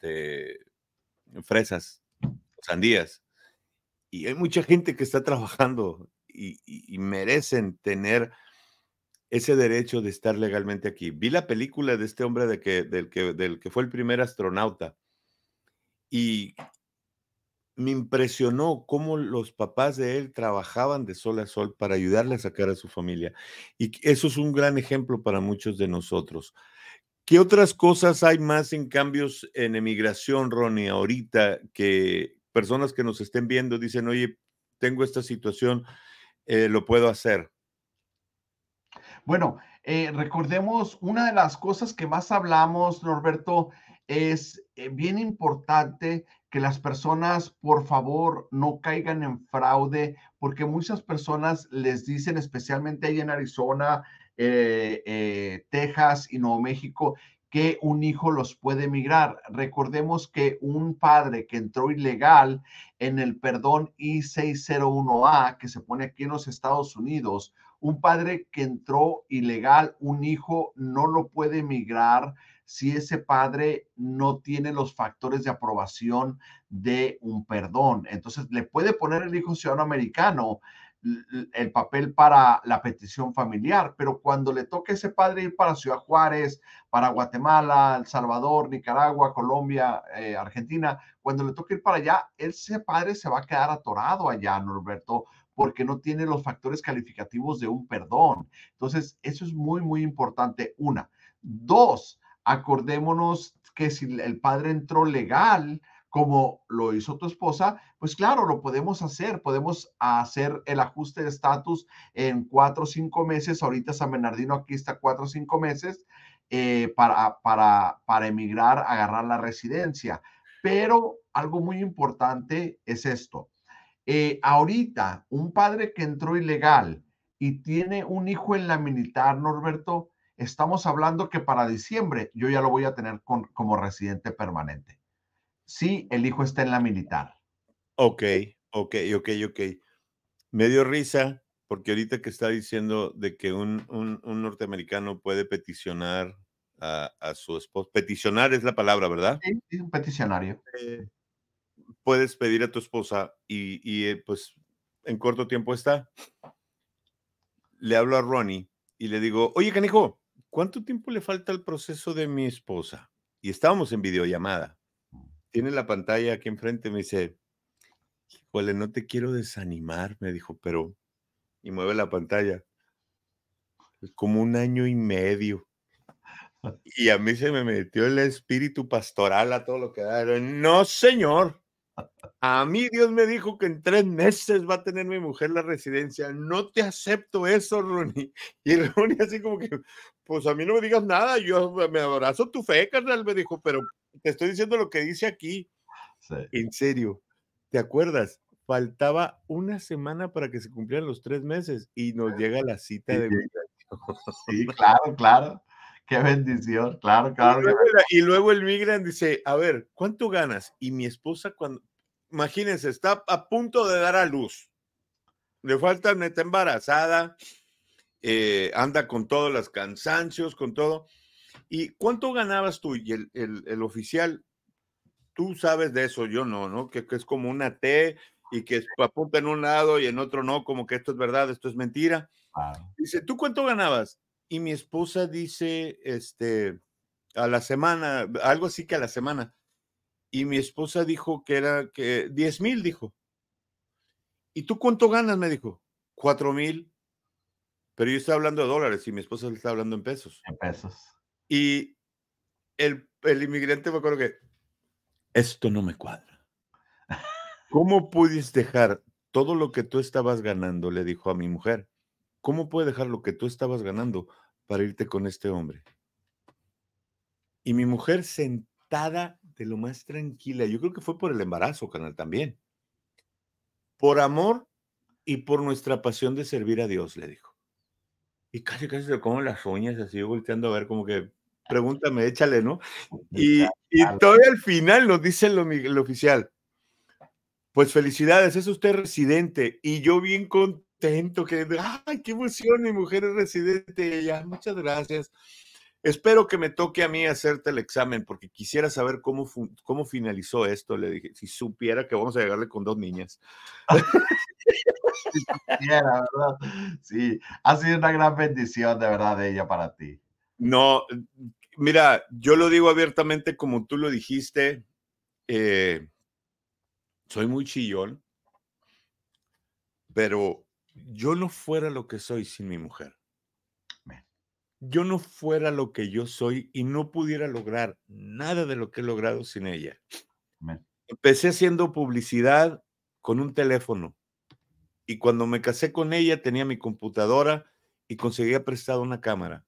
fresas, sandías. Y hay mucha gente que está trabajando y merecen tener ese derecho de estar legalmente aquí. Vi la película de este hombre del que fue el primer astronauta y me impresionó cómo los papás de él trabajaban de sol a sol para ayudarle a sacar a su familia. Y eso es un gran ejemplo para muchos de nosotros. ¿Qué otras cosas hay más en cambios en emigración, Ronnie, ahorita que personas que nos estén viendo dicen, oye, tengo esta situación, lo puedo hacer? Bueno, recordemos, una de las cosas que más hablamos, Norberto, es bien importante que las personas, por favor, no caigan en fraude, porque muchas personas les dicen, especialmente ahí en Arizona, Texas y Nuevo México, que un hijo los puede emigrar. Recordemos que un padre que entró ilegal en el perdón I-601A, que se pone aquí en los Estados Unidos, un padre que entró ilegal, un hijo no lo puede emigrar si ese padre no tiene los factores de aprobación de un perdón. Entonces, le puede poner el hijo ciudadano americano el papel para la petición familiar, pero cuando le toque a ese padre ir para Ciudad Juárez, para Guatemala, El Salvador, Nicaragua, Colombia, Argentina, cuando le toque ir para allá, ese padre se va a quedar atorado allá, Norberto, porque no tiene los factores calificativos de un perdón. Entonces, eso es muy, muy importante. Una. Dos, acordémonos que si el padre entró legal, como lo hizo tu esposa, pues claro, lo podemos hacer el ajuste de estatus en 4 o 5 meses. Ahorita San Bernardino aquí está 4 o 5 meses para emigrar, agarrar la residencia. Pero algo muy importante es esto. Ahorita, un padre que entró ilegal y tiene un hijo en la militar, Norberto, estamos hablando que para diciembre yo ya lo voy a tener como residente permanente. Sí, el hijo está en la militar. Ok, ok. Me dio risa porque ahorita que está diciendo de que un norteamericano puede peticionar a su esposa, peticionar es la palabra, ¿verdad? Sí, sí, un peticionario. Eh, Puedes pedir a tu esposa pues en corto tiempo está. Le hablo a Ronnie y le digo, oye, canijo, ¿cuánto tiempo le falta al proceso de mi esposa? Y estábamos en videollamada. Tiene la pantalla aquí enfrente, me dice, híjole, no te quiero desanimar, me dijo, pero, y mueve la pantalla, es como 1 año y medio. Y a mí se me metió el espíritu pastoral a todo lo que da. No, señor. A mí Dios me dijo que en 3 meses va a tener mi mujer la residencia. No te acepto eso, Ronnie. Y Ronnie así como que, pues a mí no me digas nada, yo me abrazo tu fe, carnal, me dijo, pero te estoy diciendo lo que dice aquí. Sí, En serio, ¿te acuerdas? Faltaba una semana para que se cumplieran los 3 meses y nos llega la cita sí, de migración. sí, claro, claro. Qué bendición, claro, Y claro. luego, y luego el migrant dice, a ver, ¿cuánto ganas? Y mi esposa cuando, imagínense, está a punto de dar a luz. Le falta, está embarazada, anda con todos los cansancios, con todo. ¿Y cuánto ganabas tú? Y el oficial, tú sabes de eso, yo no, ¿no? Que es como una T y que apunta en un lado y en otro no, como que esto es verdad, esto es mentira. Claro. Dice, ¿tú cuánto ganabas? Y mi esposa dice, a la semana, algo así que a la semana. Y mi esposa dijo que era que 10,000, dijo. ¿Y tú cuánto ganas? Me dijo, 4,000. Pero yo estaba hablando de dólares y mi esposa le estaba hablando en pesos. En pesos. Y el inmigrante me acuerdo que esto no me cuadra. ¿Cómo puedes dejar todo lo que tú estabas ganando? Le dijo a mi mujer. ¿Cómo puedes dejar lo que tú estabas ganando para irte con este hombre? Y mi mujer sentada de lo más tranquila. Yo creo que fue por el embarazo, carnal, también. Por amor y por nuestra pasión de servir a Dios, le dijo. Y casi, casi se come las uñas, así yo volteando a ver como que, pregúntame, échale, ¿no? Y todavía al final nos dice el oficial, pues felicidades, es usted residente. Y yo bien contento, que, ay, qué emoción, mi mujer es residente. Y ella, muchas gracias. Espero que me toque a mí hacerte el examen, porque quisiera saber cómo finalizó esto. Le dije, si supiera que vamos a llegarle con 2 niñas. Si supiera, ¿verdad? Sí, ha sido una gran bendición de verdad de ella para ti. No, mira, yo lo digo abiertamente como tú lo dijiste, soy muy chillón, pero yo no fuera lo que soy sin mi mujer. Amén. Yo no fuera lo que yo soy y no pudiera lograr nada de lo que he logrado sin ella. Amén. Empecé haciendo publicidad con un teléfono y cuando me casé con ella tenía mi computadora y conseguía prestado una cámara.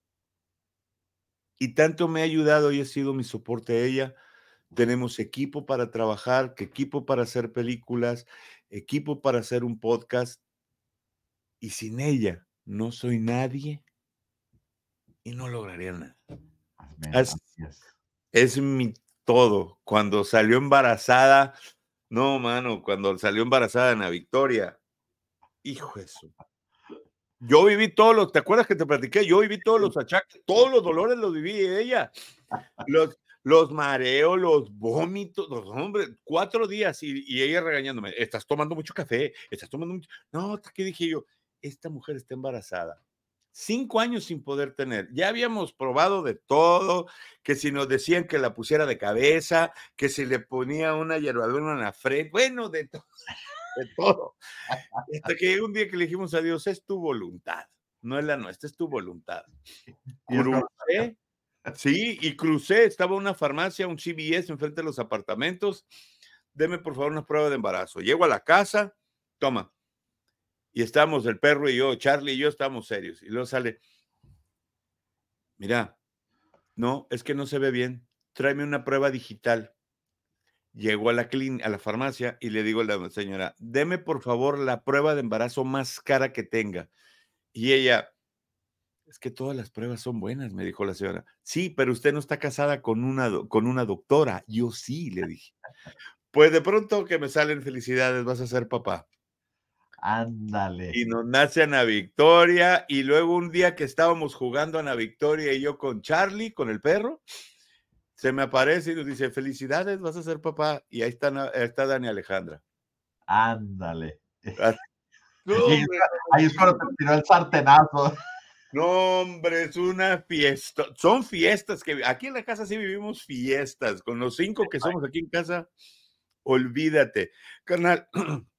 Y tanto me ha ayudado y ha sido mi soporte ella. Tenemos equipo para trabajar, equipo para hacer películas, equipo para hacer un podcast. Y sin ella no soy nadie y no lograría nada. Amén. Es, Así es. es mi todo. Cuando salió embarazada, no, mano, cuando salió embarazada Ana Victoria, hijo de eso. Yo viví ¿te acuerdas que te platiqué? Yo viví todos los achaques, todos los dolores los viví ella. Los mareos, los vómitos, los hombres, 4 días y ella regañándome, estás tomando mucho café, estás tomando mucho. No, ¿qué dije yo? Esta mujer está embarazada. 5 años sin poder tener. Ya habíamos probado de todo, que si nos decían que la pusiera de cabeza, que si le ponía una hierbabuena en la frente, bueno, de todo. Hasta que llegó un día que le dijimos a Dios, es tu voluntad, no es la nuestra, es tu voluntad. Y es que Crucé, sí, y crucé, estaba una farmacia, un CVS enfrente de los apartamentos, deme por favor una prueba de embarazo. Llego a la casa, toma, y estamos el perro y yo, Charlie y yo estamos serios, y luego sale, mira, no, es que no se ve bien, tráeme una prueba digital. Llego a la farmacia y le digo a la señora, deme por favor la prueba de embarazo más cara que tenga. Y ella, es que todas las pruebas son buenas, me dijo la señora. Sí, pero usted no está casada con una doctora. Yo sí, le dije. Pues de pronto que me salen felicidades, vas a ser papá. ándale. Y nos nace Ana Victoria, y luego un día que estábamos jugando Ana Victoria y yo con Charlie, con el perro, se me aparece y nos dice, felicidades, vas a ser papá. Y ahí está Dani Alejandra. Ándale. Ah, no, Y hombre, ahí es cuando te tiró el sartenazo. no, hombre, es una fiesta. Son fiestas que aquí en la casa sí vivimos fiestas. Con los 5 que somos aquí en casa, olvídate. Carnal,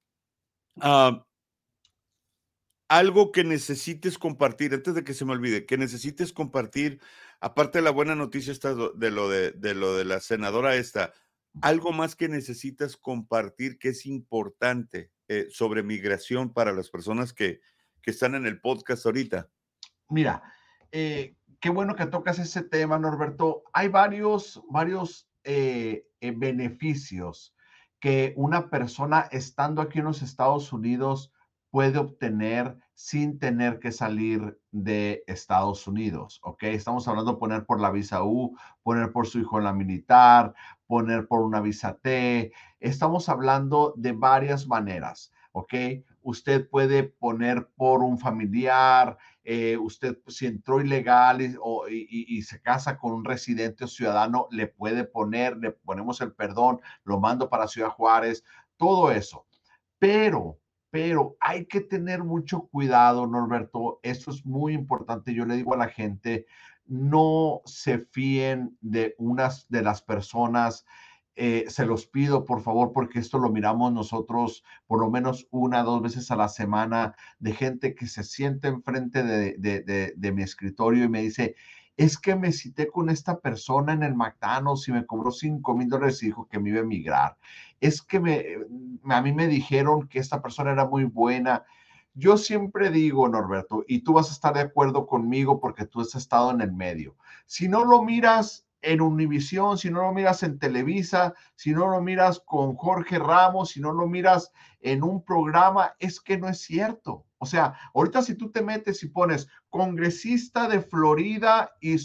algo que necesites compartir, antes de que se me olvide, que necesites compartir, aparte de la buena noticia esta de lo de la senadora esta, algo más que necesitas compartir que es importante sobre migración para las personas que están en el podcast ahorita. Mira, qué bueno que tocas ese tema, Norberto. Hay varios beneficios que una persona estando aquí en los Estados Unidos puede obtener sin tener que salir de Estados Unidos, ¿ok? Estamos hablando de poner por la visa U, poner por su hijo en la militar, poner por una visa T. Estamos hablando de varias maneras, ¿ok? Usted puede poner por un familiar, usted si entró ilegal y se casa con un residente o ciudadano, le ponemos el perdón, lo mando para Ciudad Juárez, todo eso. Pero hay que tener mucho cuidado, Norberto. Eso es muy importante. Yo le digo a la gente, no se fíen de unas de las personas. Se los pido, por favor, porque esto lo miramos nosotros por lo menos 1 o 2 veces a la semana, de gente que se siente enfrente de mi escritorio y me dice, es que me cité con esta persona en el McDonald's y me cobró $5,000 y dijo que me iba a emigrar. Es que a mí me dijeron que esta persona era muy buena. Yo siempre digo, Norberto, y tú vas a estar de acuerdo conmigo porque tú has estado en el medio. Si no lo miras en Univisión, si no lo miras en Televisa, si no lo miras con Jorge Ramos, si no lo miras en un programa, es que no es cierto. O sea, ahorita si tú te metes y pones congresista de Florida y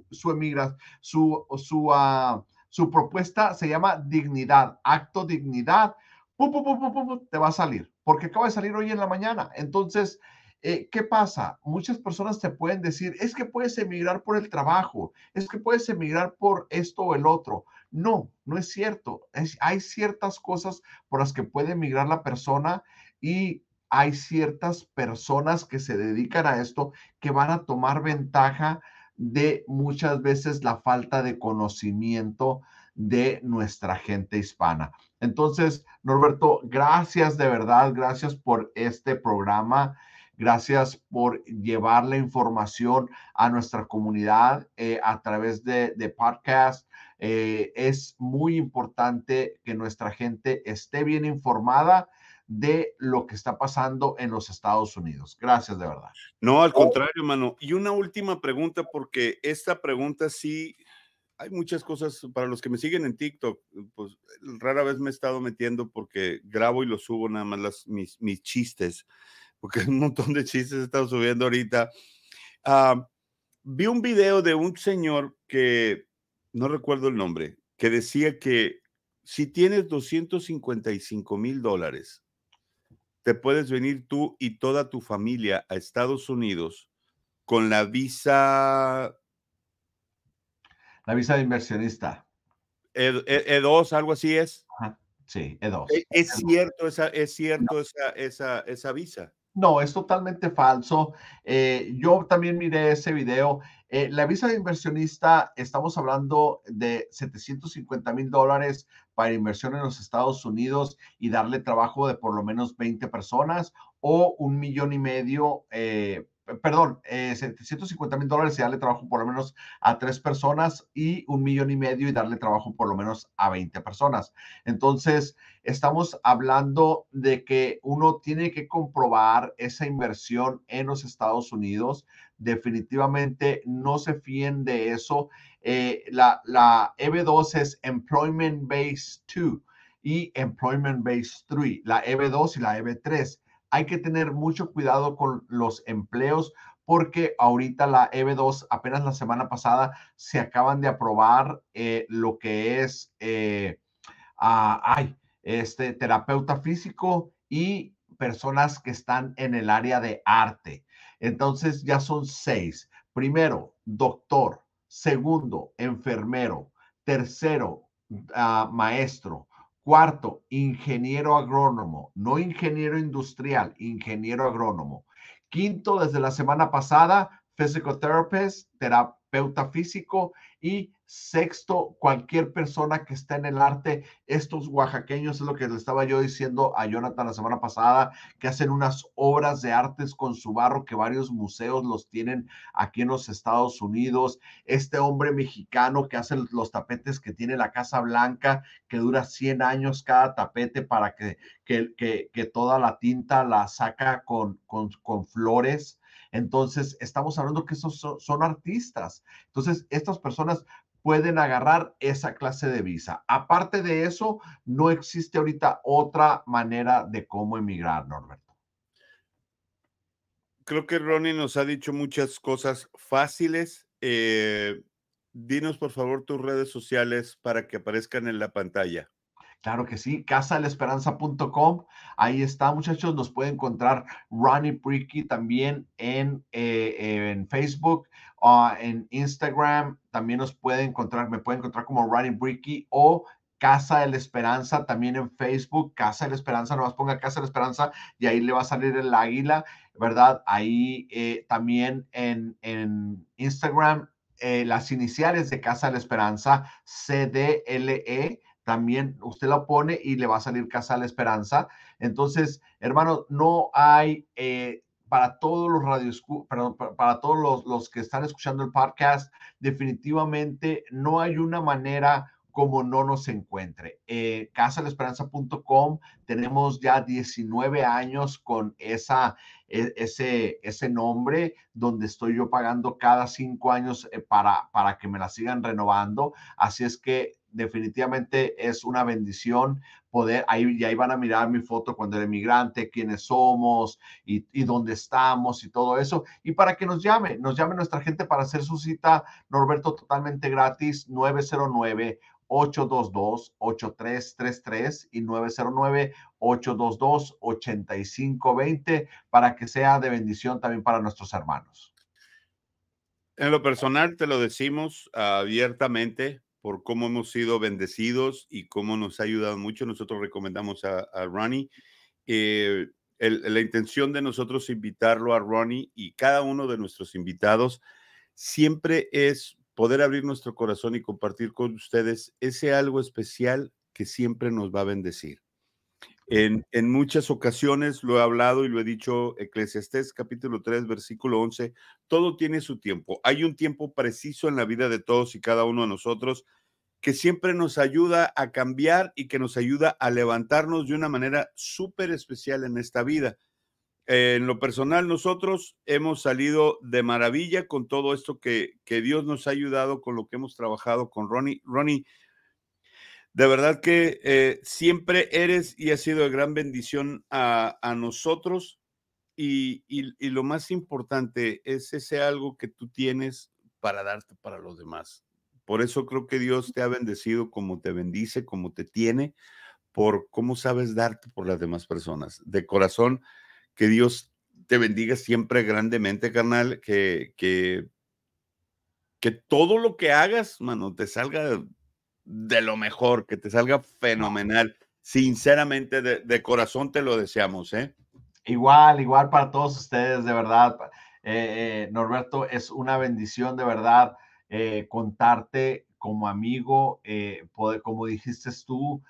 su propuesta se llama Dignidad, Acto Dignidad, pum, pum, pum, pum, pum, te va a salir, porque acaba de salir hoy en la mañana. Entonces, ¿qué pasa? Muchas personas te pueden decir, es que puedes emigrar por el trabajo, es que puedes emigrar por esto o el otro. No, no es cierto. Hay ciertas cosas por las que puede emigrar la persona y hay ciertas personas que se dedican a esto que van a tomar ventaja de muchas veces la falta de conocimiento de nuestra gente hispana. Entonces, Norberto, gracias de verdad, gracias por este programa. Gracias por llevar la información a nuestra comunidad a través de podcast. Es muy importante que nuestra gente esté bien informada de lo que está pasando en los Estados Unidos. Gracias de verdad. No, al contrario, mano. Y una última pregunta, porque esta pregunta sí, hay muchas cosas para los que me siguen en TikTok, pues rara vez me he estado metiendo porque grabo y lo subo nada más mis chistes, porque un montón de chistes he estado subiendo ahorita. Vi un video de un señor que no recuerdo el nombre, que decía que si tienes $255,000, te puedes venir tú y toda tu familia a Estados Unidos con la visa La visa de inversionista. E2, algo así es. Ajá. Sí, E2. Es cierto esa visa. No, es totalmente falso. Yo también miré ese video. La visa de inversionista, estamos hablando de $750,000 para inversión en los Estados Unidos y darle trabajo de por lo menos 20 personas o 1,5 millones, perdón, $750,000 y darle trabajo por lo menos a 3 personas y 1,5 millones y darle trabajo por lo menos a 20 personas. Entonces, estamos hablando de que uno tiene que comprobar esa inversión en los Estados Unidos. Definitivamente no se fíen de eso. La EB2 es Employment Base 2 y Employment Base 3, la EB2 y la EB3. Hay que tener mucho cuidado con los empleos porque ahorita la EB2, apenas la semana pasada, se acaban de aprobar lo que es terapeuta físico y personas que están en el área de arte. Entonces ya son 6. Primero, doctor. Segundo, enfermero. Tercero, maestro. Cuarto, ingeniero agrónomo, no ingeniero industrial, ingeniero agrónomo. Quinto, desde la semana pasada, physical therapist, terapeuta físico. Y sexto, cualquier persona que esté en el arte. Estos oaxaqueños, es lo que le estaba yo diciendo a Jonathan la semana pasada, que hacen unas obras de artes con su barro que varios museos los tienen aquí en los Estados Unidos. Este hombre mexicano que hace los tapetes que tiene la Casa Blanca, que dura 100 años cada tapete para que toda la tinta la saca con flores. Entonces, estamos hablando que esos son artistas. Entonces, estas personas pueden agarrar esa clase de visa. Aparte de eso, no existe ahorita otra manera de cómo emigrar, Norberto. Creo que Ronnie nos ha dicho muchas cosas fáciles. Dinos, por favor, tus redes sociales para que aparezcan en la pantalla. Claro que sí, casadelesperanza.com. Ahí está, muchachos. Nos puede encontrar Ronnie Bricky también en Facebook, en Instagram. También nos puede encontrar, me puede encontrar como Ronnie Bricky o Casa de la Esperanza también en Facebook. Casa de la Esperanza, nomás ponga Casa de la Esperanza y ahí le va a salir el águila, ¿verdad? Ahí también en Instagram, las iniciales de Casa de la Esperanza, CDLE. También usted la pone y le va a salir Casa de la Esperanza. Entonces, hermano, no hay para todos los para todos los que están escuchando el podcast, definitivamente no hay una manera como no nos encuentre. Casadelesperanza.com, tenemos ya 19 años con ese nombre, donde estoy yo pagando cada 5 años para que me la sigan renovando. Así es que definitivamente es una bendición poder, y ahí van a mirar mi foto cuando era emigrante, quiénes somos y dónde estamos y todo eso. Y para que nos llame nuestra gente para hacer su cita, Norberto, totalmente gratis, 909-822-8333 y 909-822-8520, para que sea de bendición también para nuestros hermanos. En lo personal, te lo decimos abiertamente por cómo hemos sido bendecidos y cómo nos ha ayudado mucho. Nosotros recomendamos a Ronnie. La intención de nosotros invitarlo a Ronnie y cada uno de nuestros invitados siempre es poder abrir nuestro corazón y compartir con ustedes ese algo especial que siempre nos va a bendecir. En muchas ocasiones lo he hablado y lo he dicho, Eclesiastés capítulo 3, versículo 11, todo tiene su tiempo. Hay un tiempo preciso en la vida de todos y cada uno de nosotros que siempre nos ayuda a cambiar y que nos ayuda a levantarnos de una manera súper especial en esta vida. En lo personal, nosotros hemos salido de maravilla con todo esto que Dios nos ha ayudado, con lo que hemos trabajado con Ronnie. Ronnie, de verdad que siempre eres y has sido de gran bendición a nosotros y lo más importante es ese algo que tú tienes para darte para los demás. Por eso creo que Dios te ha bendecido como te bendice, como te tiene, por cómo sabes darte por las demás personas. De corazón, que Dios te bendiga siempre grandemente, carnal, que todo lo que hagas, mano, te salga de lo mejor, que te salga fenomenal. Sinceramente, de corazón te lo deseamos, ¿eh? Igual para todos ustedes, de verdad. Norberto, es una bendición de verdad contarte como amigo, como dijiste tú,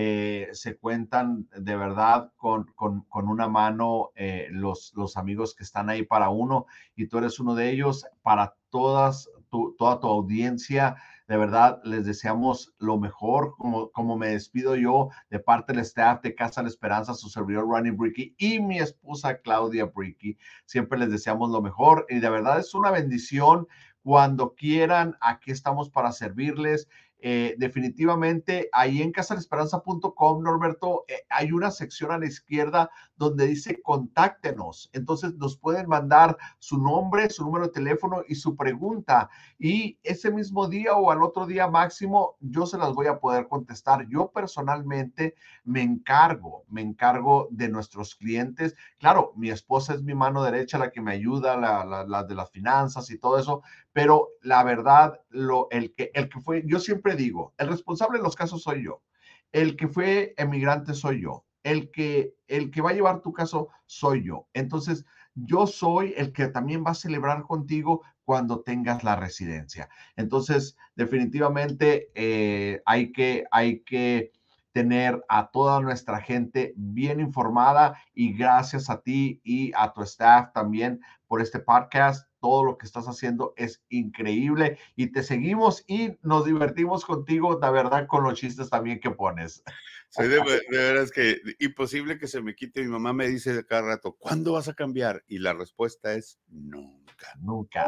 se cuentan de verdad con una mano los amigos que están ahí para uno, y tú eres uno de ellos. Para toda tu audiencia, de verdad, les deseamos lo mejor, como me despido yo de parte del staff de Casa de la Esperanza, su servidor Ronnie Bricky y mi esposa Claudia Bricky. Siempre les deseamos lo mejor y de verdad es una bendición. Cuando quieran, aquí estamos para servirles. Definitivamente, ahí en casalesperanza.com, Norberto, hay una sección a la izquierda donde dice contáctenos. Entonces nos pueden mandar su nombre, su número de teléfono y su pregunta. Y ese mismo día o al otro día máximo, yo se las voy a poder contestar. Yo personalmente me encargo de nuestros clientes. Claro, mi esposa es mi mano derecha, la que me ayuda, la de las finanzas y todo eso, pero la verdad, el que fue, yo siempre digo, el responsable de los casos soy yo. El que fue emigrante soy yo. El que va a llevar tu caso soy yo. Entonces, yo soy el que también va a celebrar contigo cuando tengas la residencia. Entonces, definitivamente hay que tener a toda nuestra gente bien informada, y gracias a ti y a tu staff también por este podcast. Todo lo que estás haciendo es increíble y te seguimos y nos divertimos contigo, la verdad, con los chistes también que pones. Soy de veras que imposible que se me quite. Mi mamá me dice cada rato, ¿cuándo vas a cambiar? Y la respuesta es nunca. Nunca.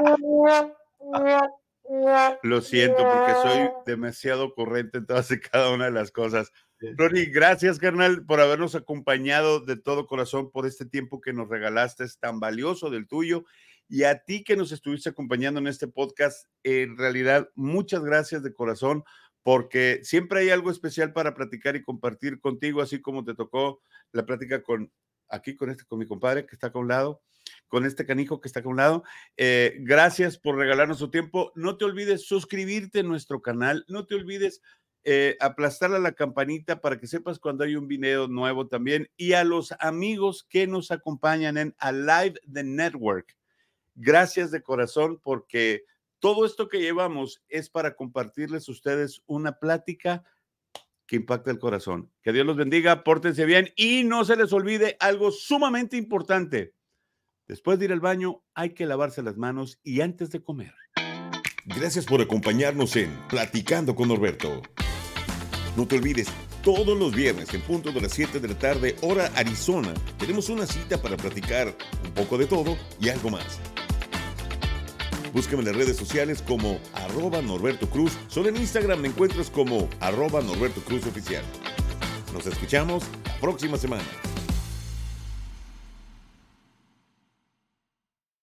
Lo siento porque soy demasiado ocurrente en todas y cada una de las cosas. Ronnie, gracias, carnal, por habernos acompañado de todo corazón por este tiempo que nos regalaste, es tan valioso del tuyo. Y a ti que nos estuviste acompañando en este podcast, en realidad, muchas gracias de corazón, porque siempre hay algo especial para platicar y compartir contigo, así como te tocó la plática con mi compadre que está acá a un lado, con este canijo que está acá a un lado. Gracias por regalarnos su tiempo. No te olvides suscribirte a nuestro canal, no te olvides aplastar a la campanita para que sepas cuando hay un video nuevo también, y a los amigos que nos acompañan en Alive the Network. Gracias de corazón, porque todo esto que llevamos es para compartirles a ustedes una plática que impacta el corazón. Que Dios los bendiga, pórtense bien y no se les olvide algo sumamente importante. Después de ir al baño, hay que lavarse las manos y antes de comer. Gracias por acompañarnos en Platicando con Norberto. No te olvides, Todos los viernes, en punto de las 7 de la tarde, hora Arizona, tenemos una cita para platicar un poco de todo y algo más. Búsqueme en las redes sociales como @Norberto Cruz. Solo en Instagram me encuentras como @Norberto Cruz Oficial. Nos escuchamos la próxima semana.